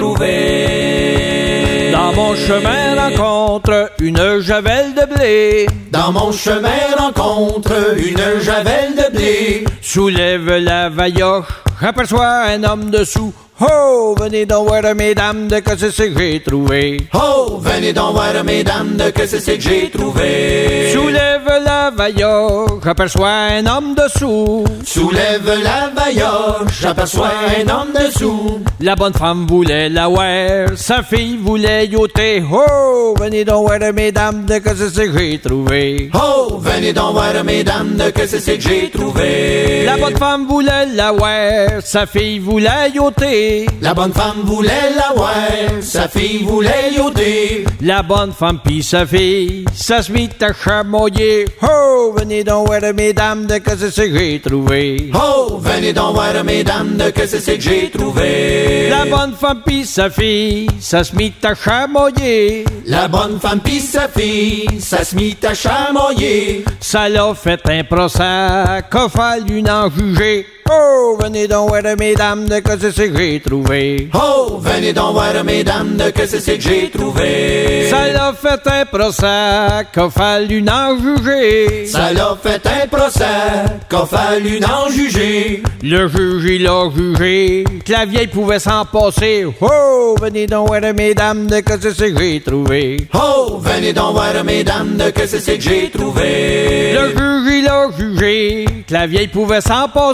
trouvé. Dans mon chemin rencontre une javel de blé. Dans mon chemin rencontre une javel de blé. Soulève la vailloche, j'aperçois un homme dessous. Oh, venez donc voir, mesdames, de qu'est-ce que j'ai trouvé. Oh, venez donc voir, mesdames, de qu'est-ce que j'ai trouvé. Soulève la vailloche, j'aperçois un homme dessous. Soulève la vailloche, j'aperçois un homme dessous. La bonne femme voulait la voir, sa fille voulait yoter. Oh, venez donc voir, mesdames, de qu'est-ce que j'ai trouvé. Oh, venez donc voir, mesdames, de qu'est-ce que j'ai trouvé. La bonne femme voulait la voir, sa fille voulait yoter. La bonne femme voulait la voir, sa fille voulait yoter. La bonne femme pis sa fille, ça se mit à chamoyer. Oh, venez donc voir, mesdames, de qu'est-ce que j'ai trouvé. Oh, venez donc voir, mesdames, de qu'est-ce que j'ai trouvé. La bonne femme pis sa fille, ça se mit à chamoyer. La bonne femme pis sa fille, ça se mit à chamoyer. Ça l'a fait un procès, qu'a fallu en juger. Oh, venez donc voir, mesdames, de qu'est-ce que j'ai trouvé. Oh, venez donc voir, mesdames, de qu'est-ce que j'ai trouvé. Ça l'a fait un procès, qu'a fallu en juger. Ça l'a fait un procès, qu'a fallu en juger. Le juge, il a jugé que la vieille pouvait s'en passer. Oh, venez donc voir, mesdames, de qu'est-ce que j'ai trouvé. Oh, venez donc voir, mesdames, de qu'est-ce que j'ai trouvé. Le juge, il a jugé que la vieille pouvait s'en passer.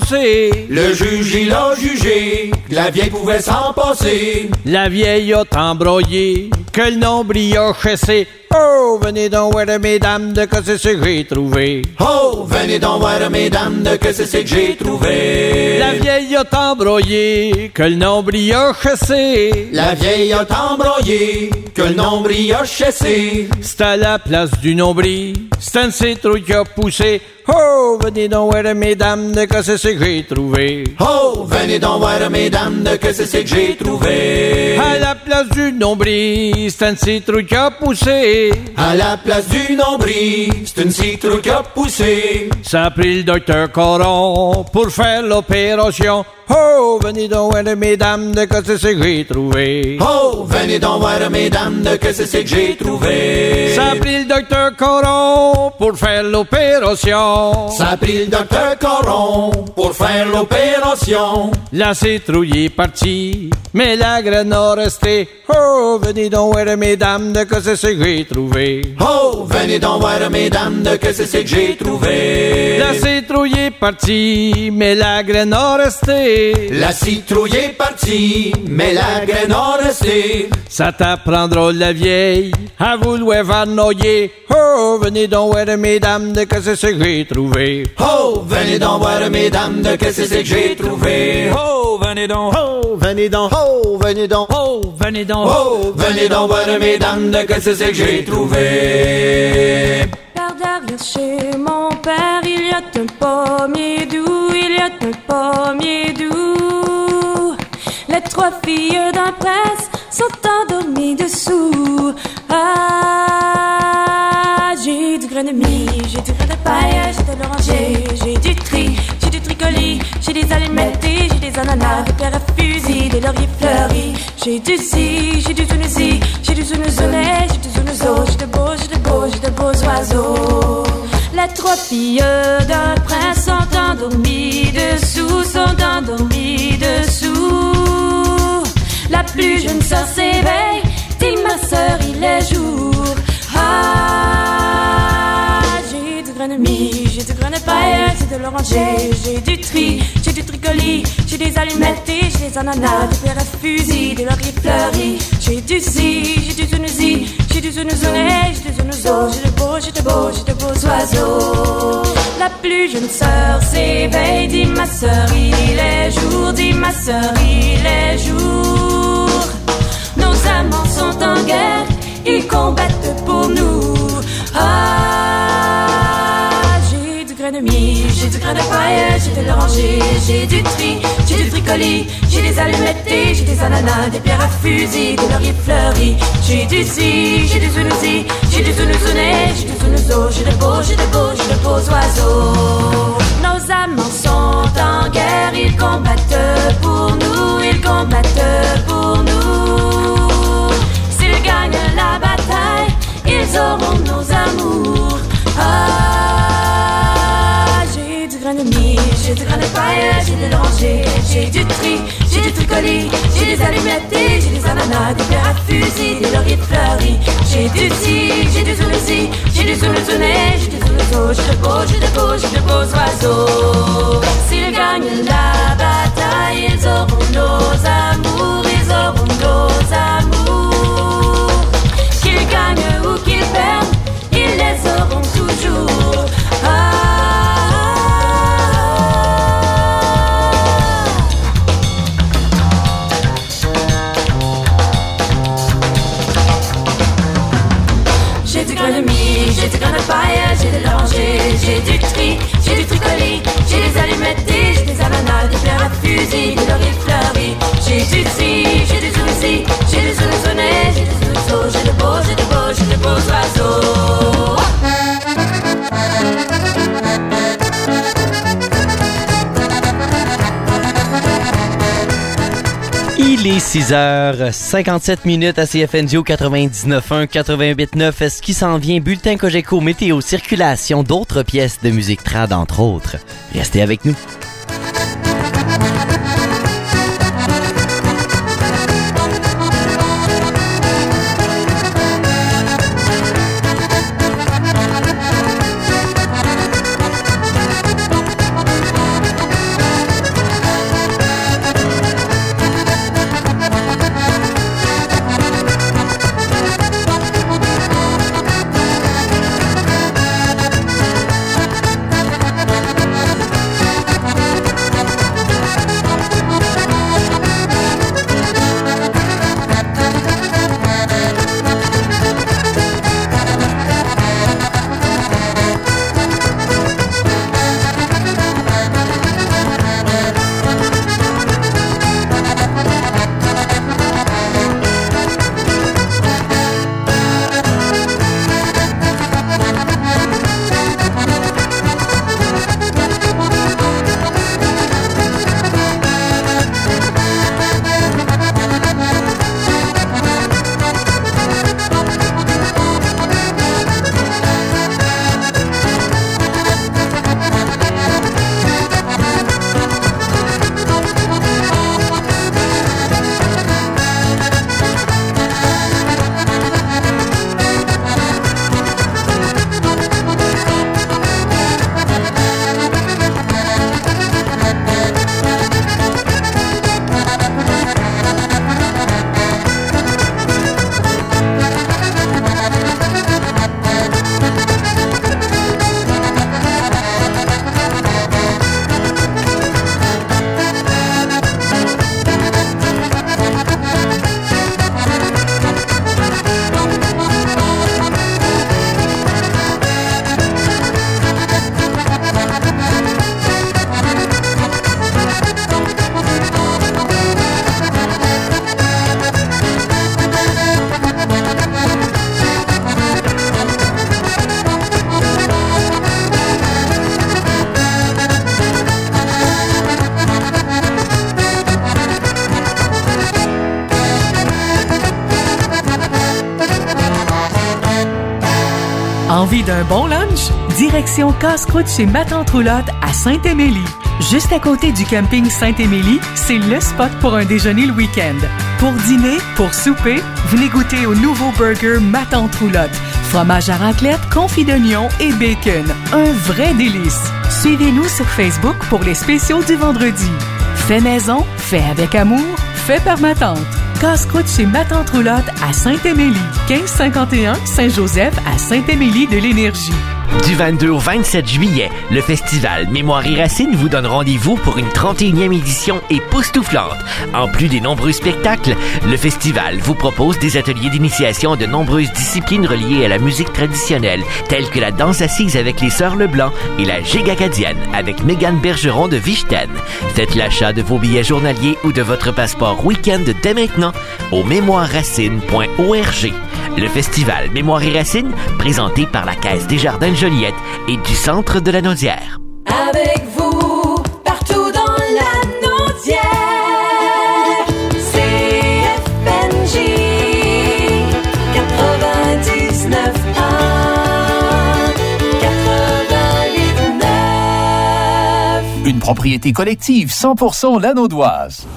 passé. Le juge, il a jugé que la vieille pouvait s'en passer. La vieille a embroyé, que le nombril a chassé. Oh, venez donc voir, mesdames, de que c'est ce que j'ai trouvé. Oh, venez donc voir, mesdames, de que c'est ce que j'ai trouvé. La vieille a embroyé, que le nombril a chassé. La vieille a embroyé, que le nombril a chassé. C'est à la place du nombril, c'est un citrouille qui a poussé. Oh, venez donc voir, mesdames, de que c'est ce que j'ai trouvé. Oh, venez donc voir, mesdames, de que c'est ce que j'ai trouvé. À la place du nombril, c'est un citrouille qui a poussé. À la place du nombril, c'est une citrouille qui a poussé. Ça a pris le docteur Coron pour faire l'opération. Oh, venez donc voir, mesdames, de que c'est ce que j'ai trouvé. Oh, venez donc voir, mesdames, de que c'est ce que j'ai trouvé. Ça a pris le docteur Coron pour faire l'opération. Ça a pris le docteur Coron pour faire l'opération. La citrouille est partie, mais la graine a resté. Oh, venez donc voir, mesdames, de que c'est ce que j'ai trouvé. Oh, venez donc voir, mesdames, de que c'est ce que j'ai trouvé. La citrouille est partie, mais la graine a resté. La citrouille est partie, mais la graine a resté. Ça t'apprendra la vieille à vouloir varnoyer. Oh, venez donc voir, mesdames, de que c'est ce que j'ai trouvé. Oh, venez donc voir, mesdames, de que c'est ce que j'ai trouvé. Oh, venez donc, oh, venez donc, oh, venez donc, oh, venez donc, oh, venez donc voir, mesdames, de que c'est ce que j'ai trouvé. Par derrière chez mon père, il y a un pommier doux, il y a un pommier doux. Les trois filles d'un prince sont endormies dessous. Ah, j'ai du grenemi, j'ai du grain de paille, j'ai de l'oranger, j'ai du tri, j'ai du tricoli, j'ai des allumettes, j'ai des ananas, des pierres à fusil, des lauriers fleuris. J'ai du si, j'ai du zounuzi, j'ai du zounouzonet, j'ai du zounouzo, j'ai de beaux, j'ai de beaux, j'ai de beaux oiseaux. Les trois filles d'un prince sont endormies dessous, sont endormies dessous. La plus jeune sœur s'éveille, dit ma sœur il est jour. Ah, j'ai du grenemi, j'ai du grain de paille, j'ai de l'oranger, j'ai du tri, j'ai du tricoli, j'ai des allumettes, j'ai des ananas, des pierres à fusil, des lauriers fleuris. J'ai du si, j'ai du zounouzi, j'ai du zounouzonet, j'ai du zounouzo, j'ai de beaux, j'ai de beaux, j'ai de beaux oiseaux. La plus jeune sœur s'éveille, dit ma sœur il est jour, dit ma sœur il est jour. Nos amants sont en guerre, ils combattent pour nous. Ah, j'ai du grenemi, j'ai du grain de paille, j'ai de l'oranger, j'ai du tri, j'ai du tricoli, j'ai des allumettes, j'ai des ananas, des pierres à fusil, des lauriers fleuris. J'ai du si, j'ai du zounouzi, j'ai du zounouzonet, j'ai du zounouzo, j'ai de beaux, j'ai de beaux, j'ai de beaux oiseaux. Nos amants sont en guerre, ils combattent pour nous, ils combattent pour nous. S'ils gagnent la bataille, ils auront nos amours. Ah, j'ai du grenemi, j'ai du grain de paille, j'ai de l'oranger, j'ai du tri, j'ai du tricoli, j'ai des allumettes, j'ai des ananas, des pierres à fusil, des lauriers fleuris. J'ai du si, j'ai du zounouzi, j'ai du zounouzonet, j'ai du zounouzo, j'ai de beaux, j'ai de beaux, j'ai de beaux oiseaux. S'ils gagnent la bataille, ils auront nos amours, ils auront nos amours. Qu'ils gagnent ou qu'ils perdent, ils les auront toujours. Ah, j'ai du grenemi, j'ai du grain de paille, j'ai de l'oranger, j'ai du tri, j'ai du tricoli, j'ai des allumettes, j'ai des ananas, des pierres à fusil, des lauriers fleuris. J'ai du si, j'ai du zounouzi, j'ai du zounouzonet, j'ai du zounouzo, j'ai de beaux, j'ai de beaux, j'ai de beaux oiseaux. Il est six heures cinquante-sept minutes à C F N J au quatre-vingt-dix-neuf un, quatre-vingt-huit neuf. Ce qui s'en vient, bulletin Cogeco, météo, circulation, d'autres pièces de musique trad, entre autres. Restez avec nous. Envie d'un bon lunch? Direction Casse-Croûte chez Ma Tante Roulotte à Saint-Émilie. Juste à côté du camping Saint-Émilie, c'est le spot pour un déjeuner le week-end. Pour dîner, pour souper, venez goûter au nouveau burger Ma Tante Roulotte. Fromage à raclette, confit d'oignon et bacon. Un vrai délice. Suivez-nous sur Facebook pour les spéciaux du vendredi. Fait maison, fait avec amour, fait par ma tante. Casse-croûte chez Ma Tante Roulotte à Saint-Émilie. quinze cinquante et un Saint-Joseph à Saint-Émilie de l'Énergie. Du vingt-deux au vingt-sept juillet, le festival Mémoire et Racines vous donne rendez-vous pour une trente et unième édition époustouflante. En plus des nombreux spectacles, le festival vous propose des ateliers d'initiation de nombreuses disciplines reliées à la musique traditionnelle, telles que la danse assise avec les Sœurs Leblanc et la gigue acadienne avec Mégane Bergeron de Vichten. Faites l'achat de vos billets journaliers ou de votre passeport week-end dès maintenant au mémoire racine point org. Le festival Mémoire et Racines, présenté par la Caisse des Jardins de Joliette et du Centre de la Naudière. Avec vous, partout dans la Naudière, C F N J quatre-vingt-dix-neuf un quatre-vingt-huit neuf. Une propriété collective cent pour cent lanaudoise.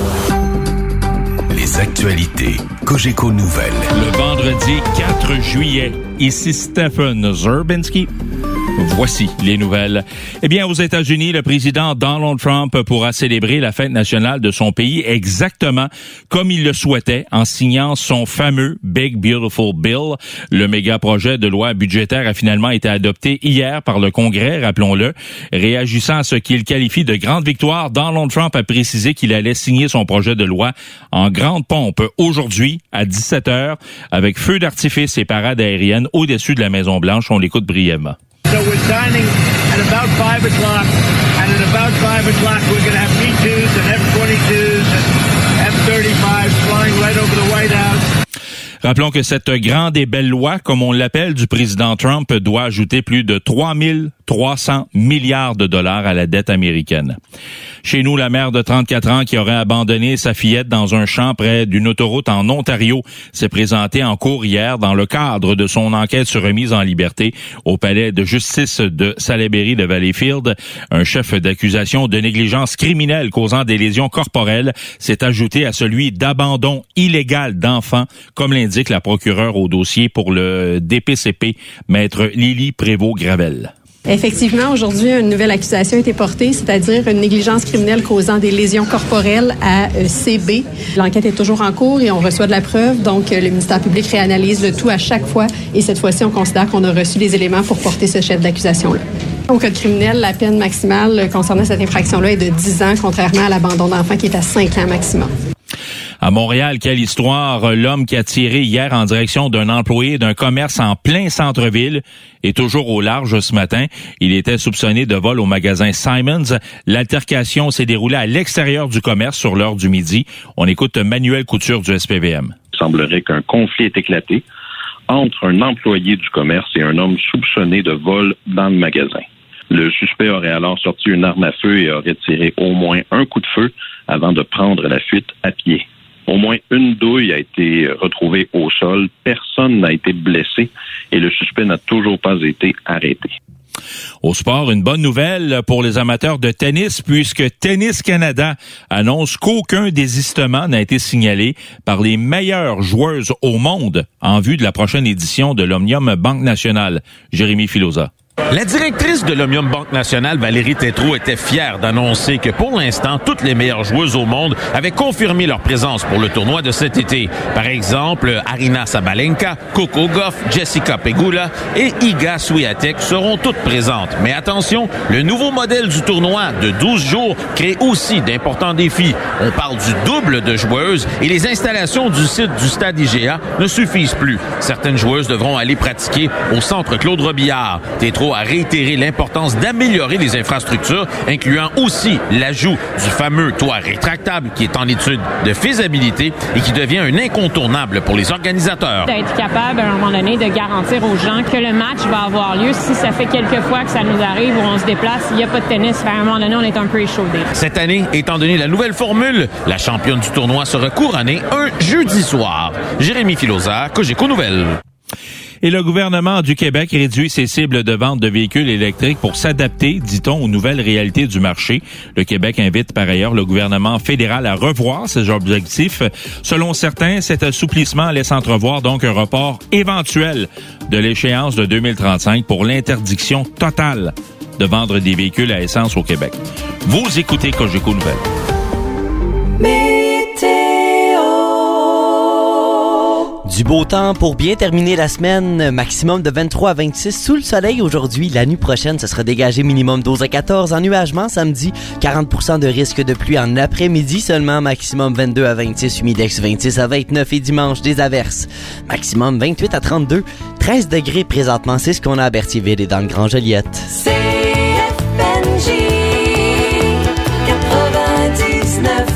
Les actualités Cogeco Nouvelles. Le vendredi quatre juillet, ici Stephen Zerbinski. Voici les nouvelles. Eh bien, aux États-Unis, le président Donald Trump pourra célébrer la fête nationale de son pays exactement comme il le souhaitait en signant son fameux Big Beautiful Bill. Le méga projet de loi budgétaire a finalement été adopté hier par le Congrès, rappelons-le. Réagissant à ce qu'il qualifie de grande victoire, Donald Trump a précisé qu'il allait signer son projet de loi en grande pompe aujourd'hui à dix-sept heures avec feux d'artifice et parades aériennes au-dessus de la Maison-Blanche. On l'écoute brièvement. So we're signing at about five o'clock, and at about five o'clock we're going to have B twos and F twenty-twos and F thirty-fives flying right over the White House. Rappelons que cette grande et belle loi, comme on l'appelle, du président Trump, doit ajouter plus de trois mille trois cents milliards de dollars à la dette américaine. Chez nous, la mère de trente-quatre ans qui aurait abandonné sa fillette dans un champ près d'une autoroute en Ontario s'est présentée en cour hier dans le cadre de son enquête sur remise en liberté au palais de justice de Salaberry de Valleyfield. Un chef d'accusation de négligence criminelle causant des lésions corporelles s'est ajouté à celui d'abandon illégal d'enfants, comme l'indique la procureure au dossier pour le D P C P, maître Lily Prévost-Gravel. Effectivement, aujourd'hui, une nouvelle accusation a été portée, c'est-à-dire une négligence criminelle causant des lésions corporelles à C B. L'enquête est toujours en cours et on reçoit de la preuve, donc le ministère public réanalyse le tout à chaque fois et cette fois-ci, on considère qu'on a reçu les éléments pour porter ce chef d'accusation-là. Au code criminel, la peine maximale concernant cette infraction-là est de dix ans, contrairement à l'abandon d'enfants qui est à cinq ans maximum. À Montréal, quelle histoire! L'homme qui a tiré hier en direction d'un employé d'un commerce en plein centre-ville est toujours au large ce matin. Il était soupçonné de vol au magasin Simons. L'altercation s'est déroulée à l'extérieur du commerce sur l'heure du midi. On écoute Manuel Couture du S P V M. Il semblerait qu'un conflit ait éclaté entre un employé du commerce et un homme soupçonné de vol dans le magasin. Le suspect aurait alors sorti une arme à feu et aurait tiré au moins un coup de feu avant de prendre la fuite à pied. Au moins une douille a été retrouvée au sol. Personne n'a été blessé et le suspect n'a toujours pas été arrêté. Au sport, une bonne nouvelle pour les amateurs de tennis puisque Tennis Canada annonce qu'aucun désistement n'a été signalé par les meilleures joueuses au monde en vue de la prochaine édition de l'Omnium Banque Nationale. Jérémy Filosa. La directrice de l'Omnium Banque Nationale, Valérie Tétrault, était fière d'annoncer que pour l'instant, toutes les meilleures joueuses au monde avaient confirmé leur présence pour le tournoi de cet été. Par exemple, Aryna Sabalenka, Coco Gauff, Jessica Pegula et Iga Swiatek seront toutes présentes. Mais attention, le nouveau modèle du tournoi de douze jours crée aussi d'importants défis. On parle du double de joueuses et les installations du site du stade I G A ne suffisent plus. Certaines joueuses devront aller pratiquer au centre Claude Robillard. Tétrault a réitéré l'importance d'améliorer les infrastructures, incluant aussi l'ajout du fameux toit rétractable qui est en étude de faisabilité et qui devient un incontournable pour les organisateurs. D'être capable, à un moment donné, de garantir aux gens que le match va avoir lieu. Si ça fait quelques fois que ça nous arrive où on se déplace, il n'y a pas de tennis, à un moment donné, on est un peu échaudé. Cette année, étant donné la nouvelle formule, la championne du tournoi sera couronnée un jeudi soir. Jérémy Filosa, Cogeco Nouvelles. Et le gouvernement du Québec réduit ses cibles de vente de véhicules électriques pour s'adapter, dit-on, aux nouvelles réalités du marché. Le Québec invite par ailleurs le gouvernement fédéral à revoir ses objectifs. Selon certains, cet assouplissement laisse entrevoir donc un report éventuel de l'échéance de deux mille trente-cinq pour l'interdiction totale de vendre des véhicules à essence au Québec. Vous écoutez Cogeco Nouvelles. Du beau temps pour bien terminer la semaine. Maximum de vingt-trois à vingt-six sous le soleil aujourd'hui. La nuit prochaine, ce sera dégagé minimum douze à quatorze. Ennuagement samedi, quarante pour cent de risque de pluie en après-midi seulement. Maximum vingt-deux à vingt-six, humidex vingt-six à vingt-neuf et dimanche des averses. Maximum vingt-huit à trente-deux. treize degrés présentement, c'est ce qu'on a à Berthierville et dans le Grand Joliette. C F N J quatre-vingt-dix-neuf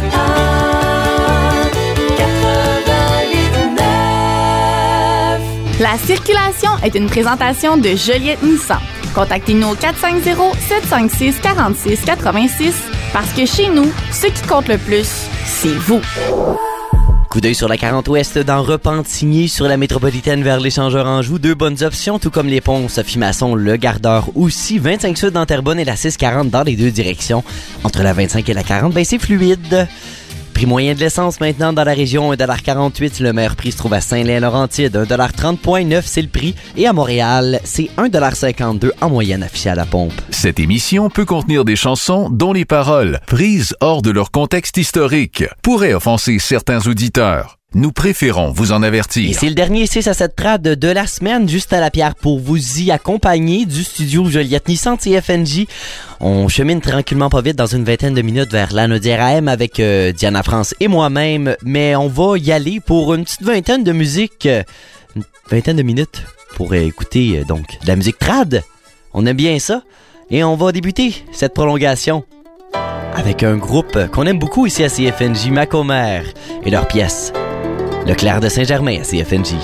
La circulation est une présentation de Joliette Nissan. Contactez-nous au quatre cinq zéro, sept cinq six, quatre six huit six parce que chez nous, ce qui compte le plus, c'est vous. Coup d'œil sur la quarante ouest dans Repentigny, sur la métropolitaine vers l'échangeur Anjou. Deux bonnes options, tout comme les ponts Sophie Masson, le Gardeur aussi. vingt-cinq sud dans Terrebonne et la six quarante dans les deux directions. Entre la vingt-cinq et la quarante, ben c'est fluide. Prix moyen de l'essence maintenant dans la région, un dollar quarante-huit. Le meilleur prix se trouve à Saint-Lin-Laurentide, un dollar trente virgule neuf, c'est le prix. Et à Montréal, c'est un dollar cinquante-deux en moyenne affichée à la pompe. Cette émission peut contenir des chansons dont les paroles, prises hors de leur contexte historique, pourraient offenser certains auditeurs. Nous préférons vous en avertir. Et c'est le dernier six à sept trad de la semaine, juste à la pierre pour vous y accompagner du studio Joliette Nissan C F N J. On chemine tranquillement pas vite dans une vingtaine de minutes vers l'Anaudière A M avec euh, Diana France et moi-même, mais on va y aller pour une petite vingtaine de musiques, euh, une vingtaine de minutes pour euh, écouter euh, donc de la musique trad. On aime bien ça et on va débuter cette prolongation avec un groupe qu'on aime beaucoup ici à C F N J, Macomère, et leur pièce Le Clair de Saint-Germain à C F N J.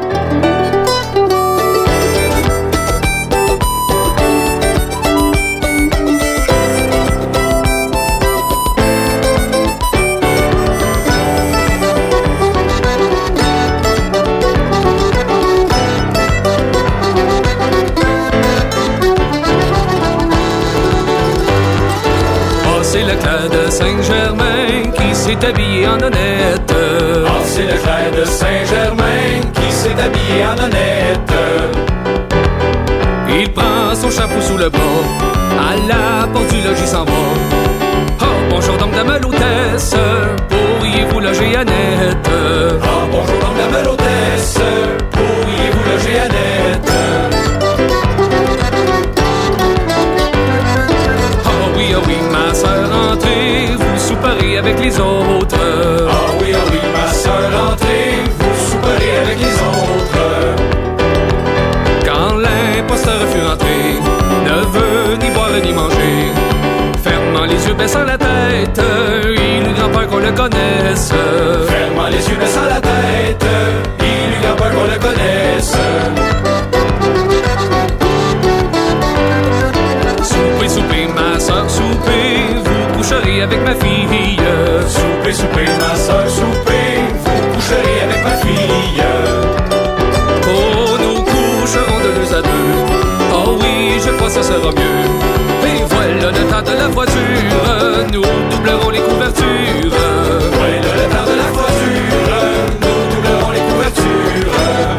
C'est le Clair de Saint-Germain qui s'est habillé en honnête. Oh, c'est le Clair de Saint-Germain qui s'est habillé en honnête. Il prend son chapeau sous le bras, à la porte du logis s'en va. Oh, bonjour, dame de l'hôtesse, pourriez-vous loger Annette? Oh, bonjour, dame de l'hôtesse, pourriez-vous loger Annette? Oh oui, oh oui, ma sœur, entrez, vous souperez avec les autres. Oh oui, oh oui, ma sœur, entrez, vous souperez avec les autres. Quand l'imposteur fut rentré, ne veut ni boire ni manger, fermant les yeux, baissant la tête, il eut grand peur qu'on le connaisse. Fermant les yeux, baissant la tête, il eut grand peur qu'on le connaisse. Soupez, soupez, ma sœur, soupez, vous coucherez avec ma fille. Soupez, soupez, ma sœur, soupez, vous coucherez avec ma fille. Oh, nous coucherons de deux à deux. Oh oui, je crois que ça sera mieux. Et voilà le temps de la voiture, nous doublerons les couvertures. Voilà le temps de la voiture, nous doublerons les couvertures.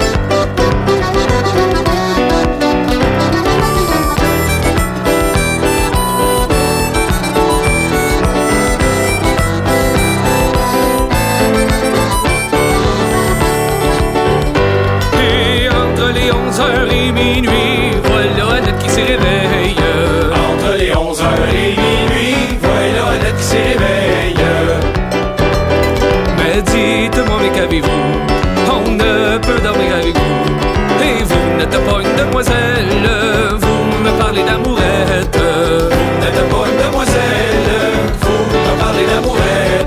onze heures et minuit, voilà Annette qui s'y réveille. Entre les onze heures et minuit, voilà Annette qui s'y réveille. Mais dites-moi, mais qu'avez-vous? On ne peut dormir avec vous. Et vous n'êtes pas une demoiselle, vous me parlez d'amourette. Vous n'êtes pas une demoiselle, vous me parlez d'amourette.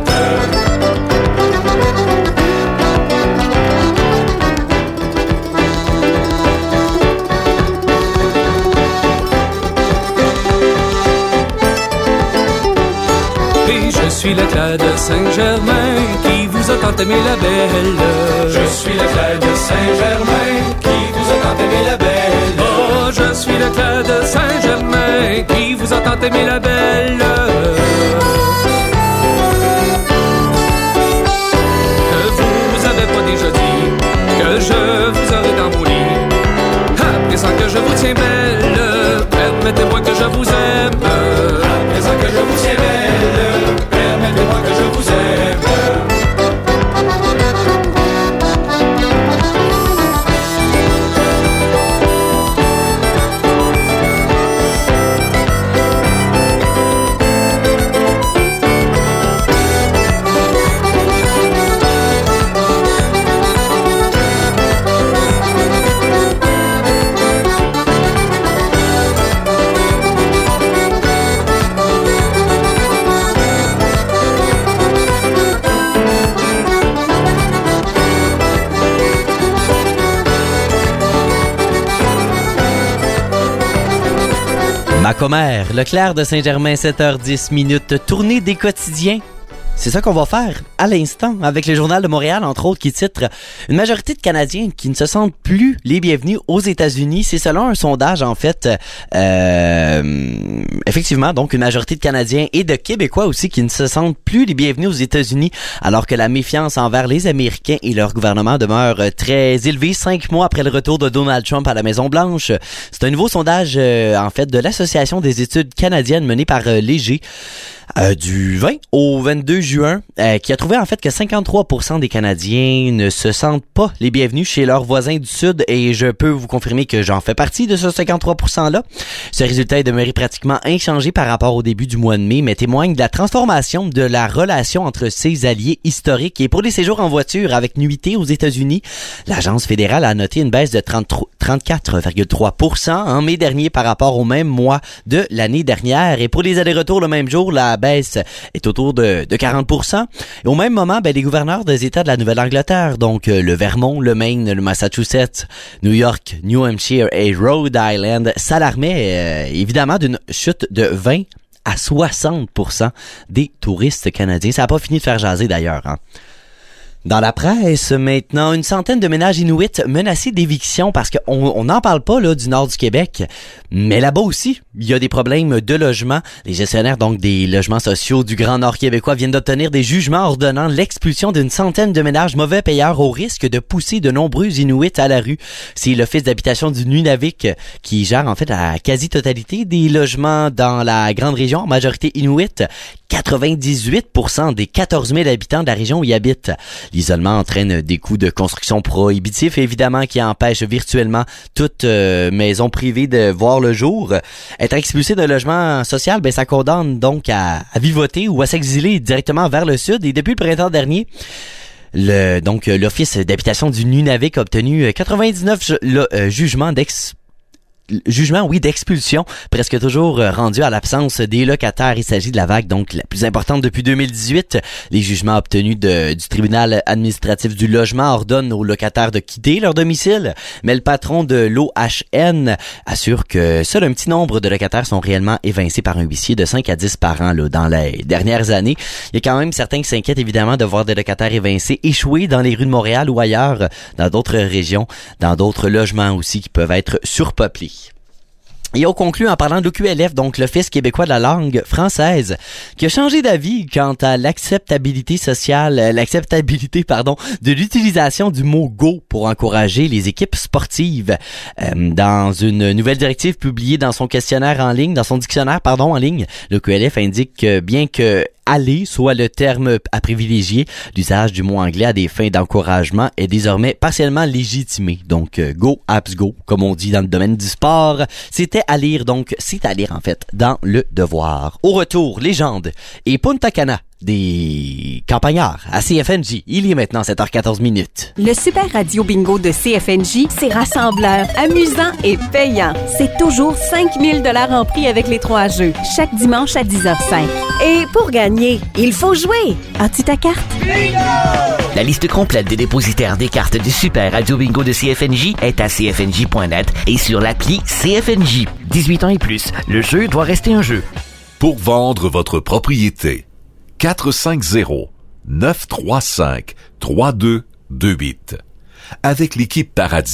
Je suis le Clair de Saint-Germain qui vous a tant aimé la belle. Je suis le Clair de Saint-Germain qui vous a a tant aimé la belle. Oh, je suis le clerc de Saint-Germain qui vous a tant aimé la belle. Que vous avez pas déjà dit que je vous aurai dans mon lit. À présent que je vous tiens belle, permettez-moi que je vous aime. À présent que je vous tiens belle, permettez-moi que je vous aime. Macomère, Leclerc de Saint-Germain, sept heures dix minutes, tournée des quotidiens. C'est ça qu'on va faire à l'instant avec le Journal de Montréal, entre autres, qui titre « Une majorité de Canadiens qui ne se sentent plus les bienvenus aux États-Unis ». C'est selon un sondage, en fait, euh, effectivement, donc une majorité de Canadiens et de Québécois aussi qui ne se sentent plus les bienvenus aux États-Unis, alors que la méfiance envers les Américains et leur gouvernement demeure très élevée cinq mois après le retour de Donald Trump à la Maison-Blanche. C'est un nouveau sondage, euh, en fait, de l'Association des études canadiennes mené par euh, Léger. Euh, du vingt au vingt-deux juin, euh, qui a trouvé en fait que cinquante-trois pour cent des Canadiens ne se sentent pas les bienvenus chez leurs voisins du Sud, et je peux vous confirmer que j'en fais partie de ce cinquante-trois pour cent-là. Ce résultat est demeuré pratiquement inchangé par rapport au début du mois de mai, mais témoigne de la transformation de la relation entre ses alliés historiques. Et pour les séjours en voiture avec nuitée aux États-Unis, l'Agence fédérale a noté une baisse de trente-quatre virgule trois pour cent en mai dernier par rapport au même mois de l'année dernière. Et pour les allers-retours le même jour, la baisse est autour de, de quarante pour cent. Et au même moment, ben, les gouverneurs des États de la Nouvelle-Angleterre, donc euh, le Vermont, le Maine, le Massachusetts, New York, New Hampshire et Rhode Island, s'alarmaient euh, évidemment d'une chute de vingt à soixante pour cent des touristes canadiens. Ça n'a pas fini de faire jaser d'ailleurs, hein. Dans la presse, maintenant, une centaine de ménages inuits menacés d'éviction parce qu'on n'en parle pas là du nord du Québec, mais là-bas aussi, il y a des problèmes de logement. Les gestionnaires donc des logements sociaux du Grand Nord québécois viennent d'obtenir des jugements ordonnant l'expulsion d'une centaine de ménages mauvais payeurs au risque de pousser de nombreux Inuits à la rue. C'est l'Office d'habitation du Nunavik qui gère en fait la quasi-totalité des logements dans la grande région, en majorité Inuit. quatre-vingt-dix-huit pour cent des quatorze mille habitants de la région y habitent. L'isolement entraîne des coûts de construction prohibitifs, évidemment, qui empêchent virtuellement toute euh, maison privée de voir le jour. Être expulsé d'un logement social, ben ça condamne donc à, à vivoter ou à s'exiler directement vers le sud. Et depuis le printemps dernier, le donc l'Office d'habitation du Nunavik a obtenu quatre-vingt-dix-neuf ju- le, euh, jugements d'ex Jugement, oui, d'expulsion, presque toujours euh, rendu à l'absence des locataires. Il s'agit de la vague donc la plus importante depuis deux mille dix-huit. Les jugements obtenus de, du tribunal administratif du logement ordonnent aux locataires de quitter leur domicile, mais le patron de l'O H N assure que seul un petit nombre de locataires sont réellement évincés par un huissier de cinq à dix par an là, dans les dernières années. Il y a quand même certains qui s'inquiètent évidemment de voir des locataires évincés échouer dans les rues de Montréal ou ailleurs, dans d'autres régions, dans d'autres logements aussi qui peuvent être surpeuplés. Et on conclut en parlant de l'O Q L F, donc l'Office québécois de la langue française, qui a changé d'avis quant à l'acceptabilité sociale, l'acceptabilité, pardon, de l'utilisation du mot « go » pour encourager les équipes sportives. Euh, dans une nouvelle directive publiée dans son questionnaire en ligne, dans son dictionnaire, pardon, en ligne, l'O Q L F indique que bien que aller soit le terme à privilégier, l'usage du mot anglais à des fins d'encouragement est désormais partiellement légitimé. Donc, euh, go, apps go, comme on dit dans le domaine du sport. C'était à lire, donc c'est à lire en fait dans Le Devoir. Au retour, légende et Punta Cana des campagnards à C F N J. Il y est maintenant sept heures quatorze minutes. Le Super Radio Bingo de C F N J, c'est rassembleur, amusant et payant. C'est toujours cinq mille dollars en prix avec les trois jeux, chaque dimanche à dix heures cinq. Et pour gagner, il faut jouer. As-tu ta carte? Bingo! La liste complète des dépositaires des cartes du Super Radio Bingo de C F N J est à c f n j point net et sur l'appli C F N J. dix-huit ans et plus, le jeu doit rester un jeu. Pour vendre votre propriété, quatre cinq zéro, neuf trois cinq, trois deux deux huit. Avec l'équipe Paradis,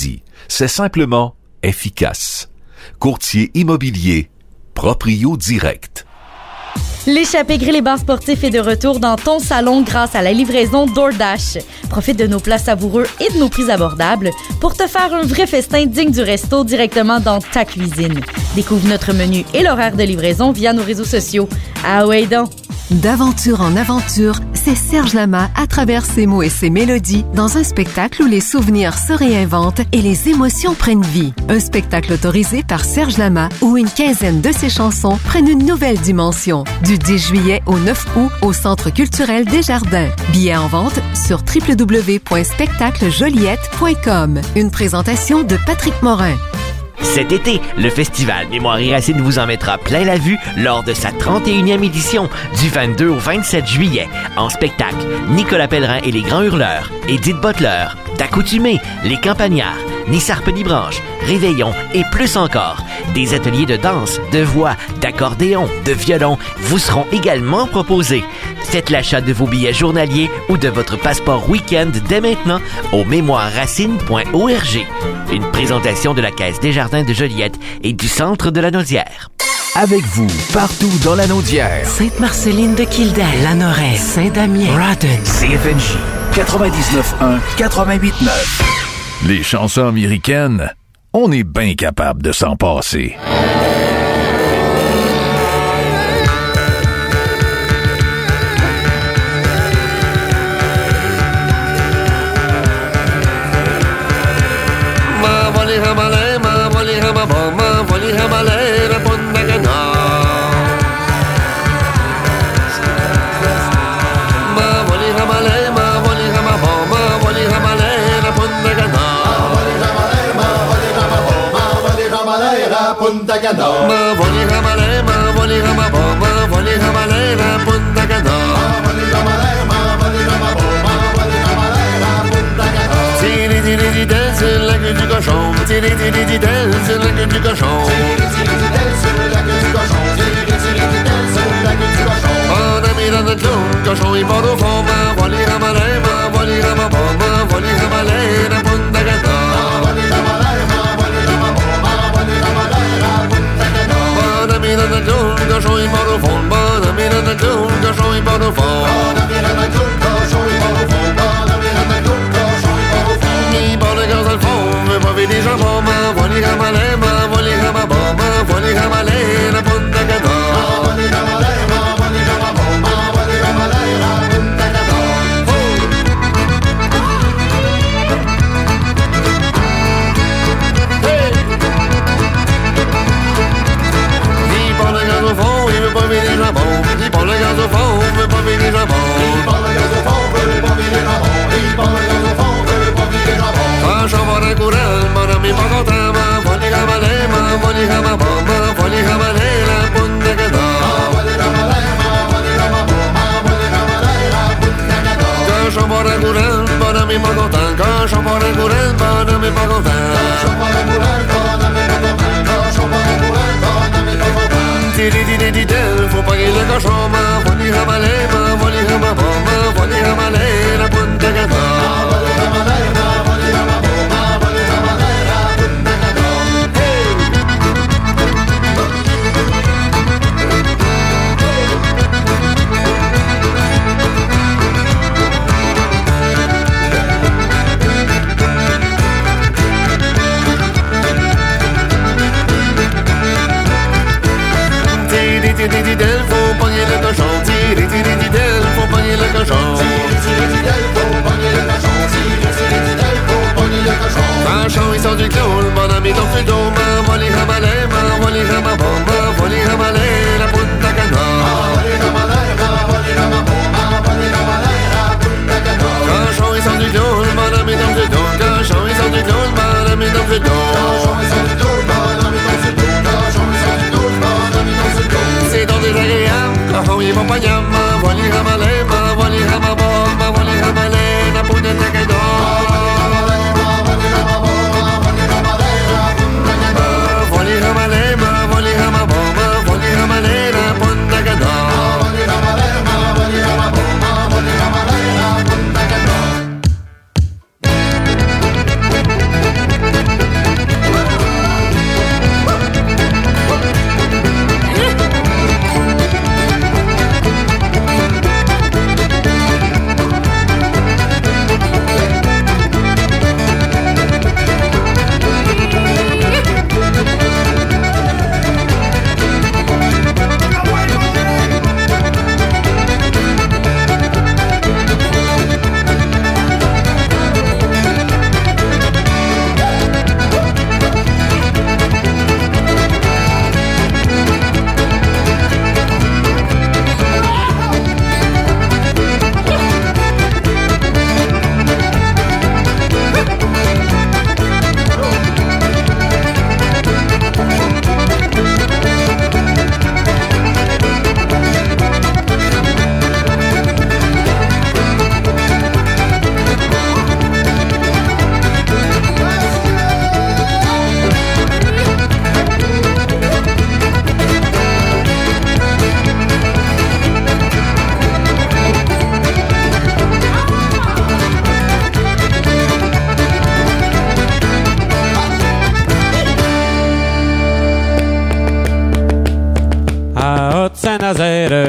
c'est simplement efficace. Courtier immobilier, Proprio Direct. L'échappée grill et bar sportif est de retour dans ton salon grâce à la livraison DoorDash. Profite de nos plats savoureux et de nos prix abordables pour te faire un vrai festin digne du resto directement dans ta cuisine. Découvre notre menu et l'horaire de livraison via nos réseaux sociaux. Ah ouais donc! D'aventure en aventure, c'est Serge Lama à travers ses mots et ses mélodies dans un spectacle où les souvenirs se réinventent et les émotions prennent vie. Un spectacle autorisé par Serge Lama où une quinzaine de ses chansons prennent une nouvelle dimension. Du dix juillet au neuf août au Centre culturel Desjardins. Billets en vente sur w w w point spectacle joliette point com. Une présentation de Patrick Morin. Cet été, le festival Mémoire et Racine vous en mettra plein la vue lors de sa trente et unième édition du vingt-deux au vingt-sept juillet. En spectacle, Nicolas Pellerin et les Grands Hurleurs, Edith Butler, D'Accoutumés, Les Campagnards, Ni Sarpe ni Branche, Réveillon et plus encore. Des ateliers de danse, de voix, d'accordéon, de violon vous seront également proposés. Faites l'achat de vos billets journaliers ou de votre passeport week-end dès maintenant au mémoire racine point org. Une présentation de la Caisse Desjardins de Joliette et du Centre de la Naudière. Avec vous, partout dans la Naudière. Sainte-Marceline de Kildare, Lanoret, Saint-Damien, Rodden, C F N J, quatre-vingt-dix-neuf un, quatre-vingt-huit neuf. Les chansons américaines, on est bien capable de s'en passer. Punta Cana. Ma voli ramale, ma voli ramabo, ma voli ramale, la Punta Cana. Ma voli ramale, ma voli ramabo, ma voli ramale, la Punta Cana. Tiri tiri di del, c'est la queue du cochon. Tiri tiri di del, c'est la queue du cochon. Tiri tiri di del, c'est la queue du cochon. Tiri tiri di del, c'est la queue du cochon. Mon ami dans le clown, cochon il part au fond. Ma voli ramale, ma voli ramabo, ma voli ramale, la Punta Cana. Ma voli ramale, ma voli ramabo, ma voli ramale. Bon ami dans le clown, cochon il part au fond. Bon ami dans le clown, cochon il part au fond. Bon ami dans le clown, cochon il part au fond. Bon ami dans le clown, cochon il part au fond. Il part le gaz dans le fond, veut pas vider jambon. Ma voli ramale, ma voli ramabo, ma voli ramale, la Punta Cana. Ma voli ramale, ma voli ramabo, ma voli ramale, la Punta Cana. Au fond, il veut pas vider jambon. Il prend le gaz au fond, il veut pas vider jambon. Il prend le gaz au fond, il veut pas vider jambon. Il prend le gaz au fond, il veut pas vider jambon. Quand j'en vois un courant, mon ami pas content. Ma voli ramale, ma voli ramabo, ma voli ramale, la Punta Cana. Ma voli ramale, ma voli ramabo, ma voli ramale, la Punta Cana. Quand j'en vois un courant, mon ami pas content. Quand j'en vois un courant, mon ami pas content. Quand j'en vois un courant, mon ami pas content. Quand j'en vois un courant, mon ami pas content. Tiri tiri di del, faut pas qu'il le cochon. Ma voli ramale, ma voli ramabo, ma voli ramale, la Punta Cana. Ma voli ramale, ma voli ramabo, ma voli ramale, la Punta Cana. Tiri tiri di del, faut pogner le cochon. Tiri tiri di del, faut pogner le cochon.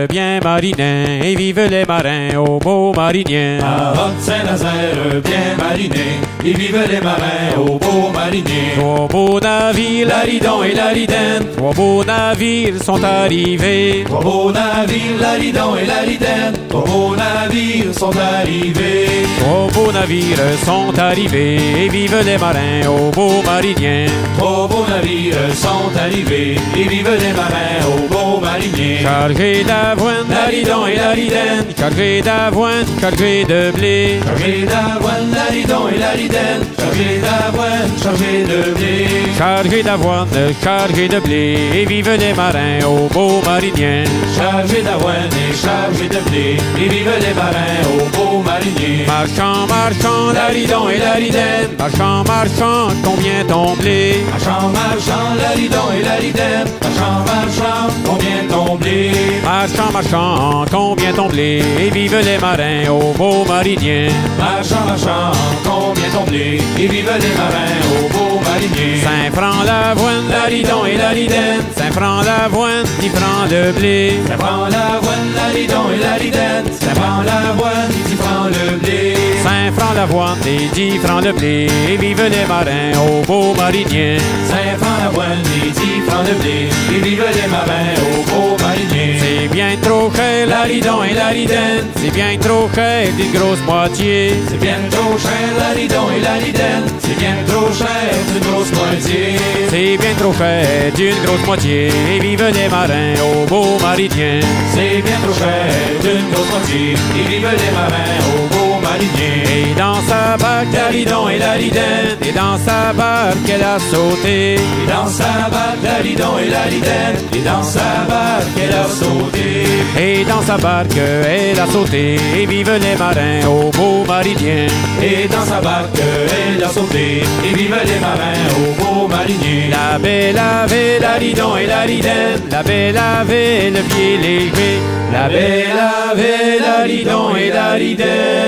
bien marinés, et vive les marins au beau marinien. À Haute-Saint-Nazaire, bien marinés, et vive les marins au beau marinier. Trois beaux navires, l'Aridon et l'Aridène, trois beaux navires sont arrivés. Trois beaux navires, l'Aridon et l'Aridène, trois beaux navires sont arrivés. Trois beaux navires sont arrivés, et vive les marins au beau marinien. Trois beaux navires sont arrivés, et vive les marins au beau marinier. Chargés d'avoine, l'Aridon et l'Aridène, chargés d'avoine, chargés de blé. Chargés d'avoine, l'Aridon et l'Aridène, chargés d'avoine, chargés de blé. Chargés d'avoine, chargés de blé, et vive les marins au beau marinien. Chargés d'avoine et chargés de blé, et vive les marins au beau marinier. Marchand, marchand, l'Aridon et l'Aridène, marchand, marchand, combien ton blé? Marchand, marchand, l'Aridon et l'Aridène, marchand, marchand, combien ton blé? Marchand, marchand, combien ton blé? Et vive les marins au beau marinien. Marchand, marchand, combien ton blé? Et vive les marins au beau marinier. Saint-Franc l'avoine, l'Aridon et l'Aridène, Saint-Franc l'avoine, dix francs de blé. Saint-Franc l'avoine, l'Aridon et l'Aridène, Saint-Franc l'avoine, dix francs le blé. Saint-Franc l'avoine et dix francs de blé, et vive les marins au beau marinien. Saint-Franc l'avoine et dix francs de blé, et vive les marins au beau marinier. C'est bien trop cher, l'Aridon et l'Aridène, c'est bien trop cher d'une grosse moitié. C'est bien trop cher, l'Aridon et l'Aridène, c'est bien trop cher d'une grosse moitié. C'est bien trop cher d'une grosse moitié, et vive les marins au beau marinien. C'est bien trop cher d'une grosse moitié, et vive les marins au beau marinier. Et dans sa barque, l'Aridon et l'Aridène, et dans sa barque, elle a sauté. Et dans sa barque, l'Aridon et l'Aridène, et dans sa barque, elle a sauté. Et dans sa barque, elle a sauté, et vive les marins au beau marinien. Et dans sa barque, elle a sauté, et vive les marins au beau marinier. La belle avait l'Aridon et l'Aridène, la belle avait le pied léger. La belle avait l'Aridon et l'Aridène,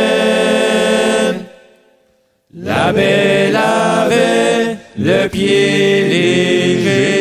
la belle avait le pied léger.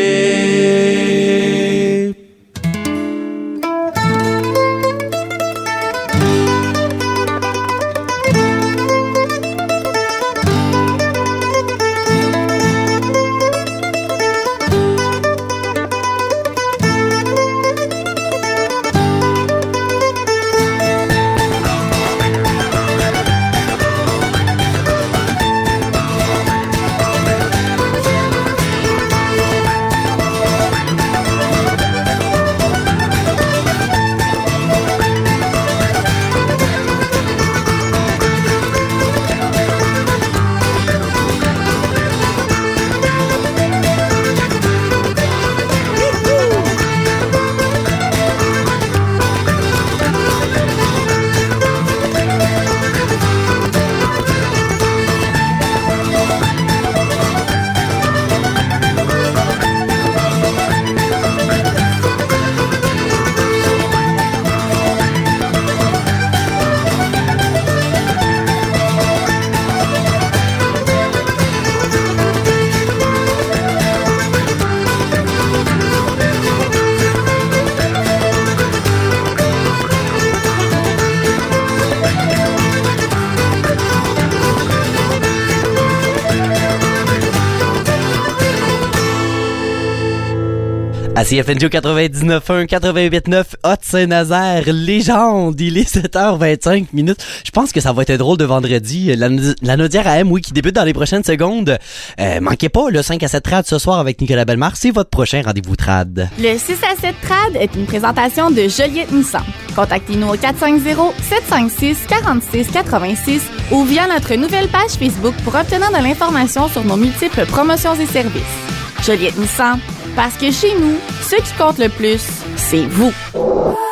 À C F N J quatre-vingt-dix-neuf un, quatre-vingt-huit neuf, Haute-Saint-Nazaire, légende, il est sept heures vingt-cinq minutes. Je pense que ça va être drôle de vendredi. La, la Naudière A M, oui, qui débute dans les prochaines secondes. Euh, manquez pas le cinq à sept trad ce soir avec Nicolas Bellemare. C'est votre prochain rendez-vous trad. Le six à sept trad est une présentation de Joliette Nissan. Contactez-nous au quatre cinq zéro, sept cinq six, quatre six quatre six ou via notre nouvelle page Facebook pour obtenir de l'information sur nos multiples promotions et services. Joliette Nissan, parce que chez nous, ce qui compte le plus, c'est vous.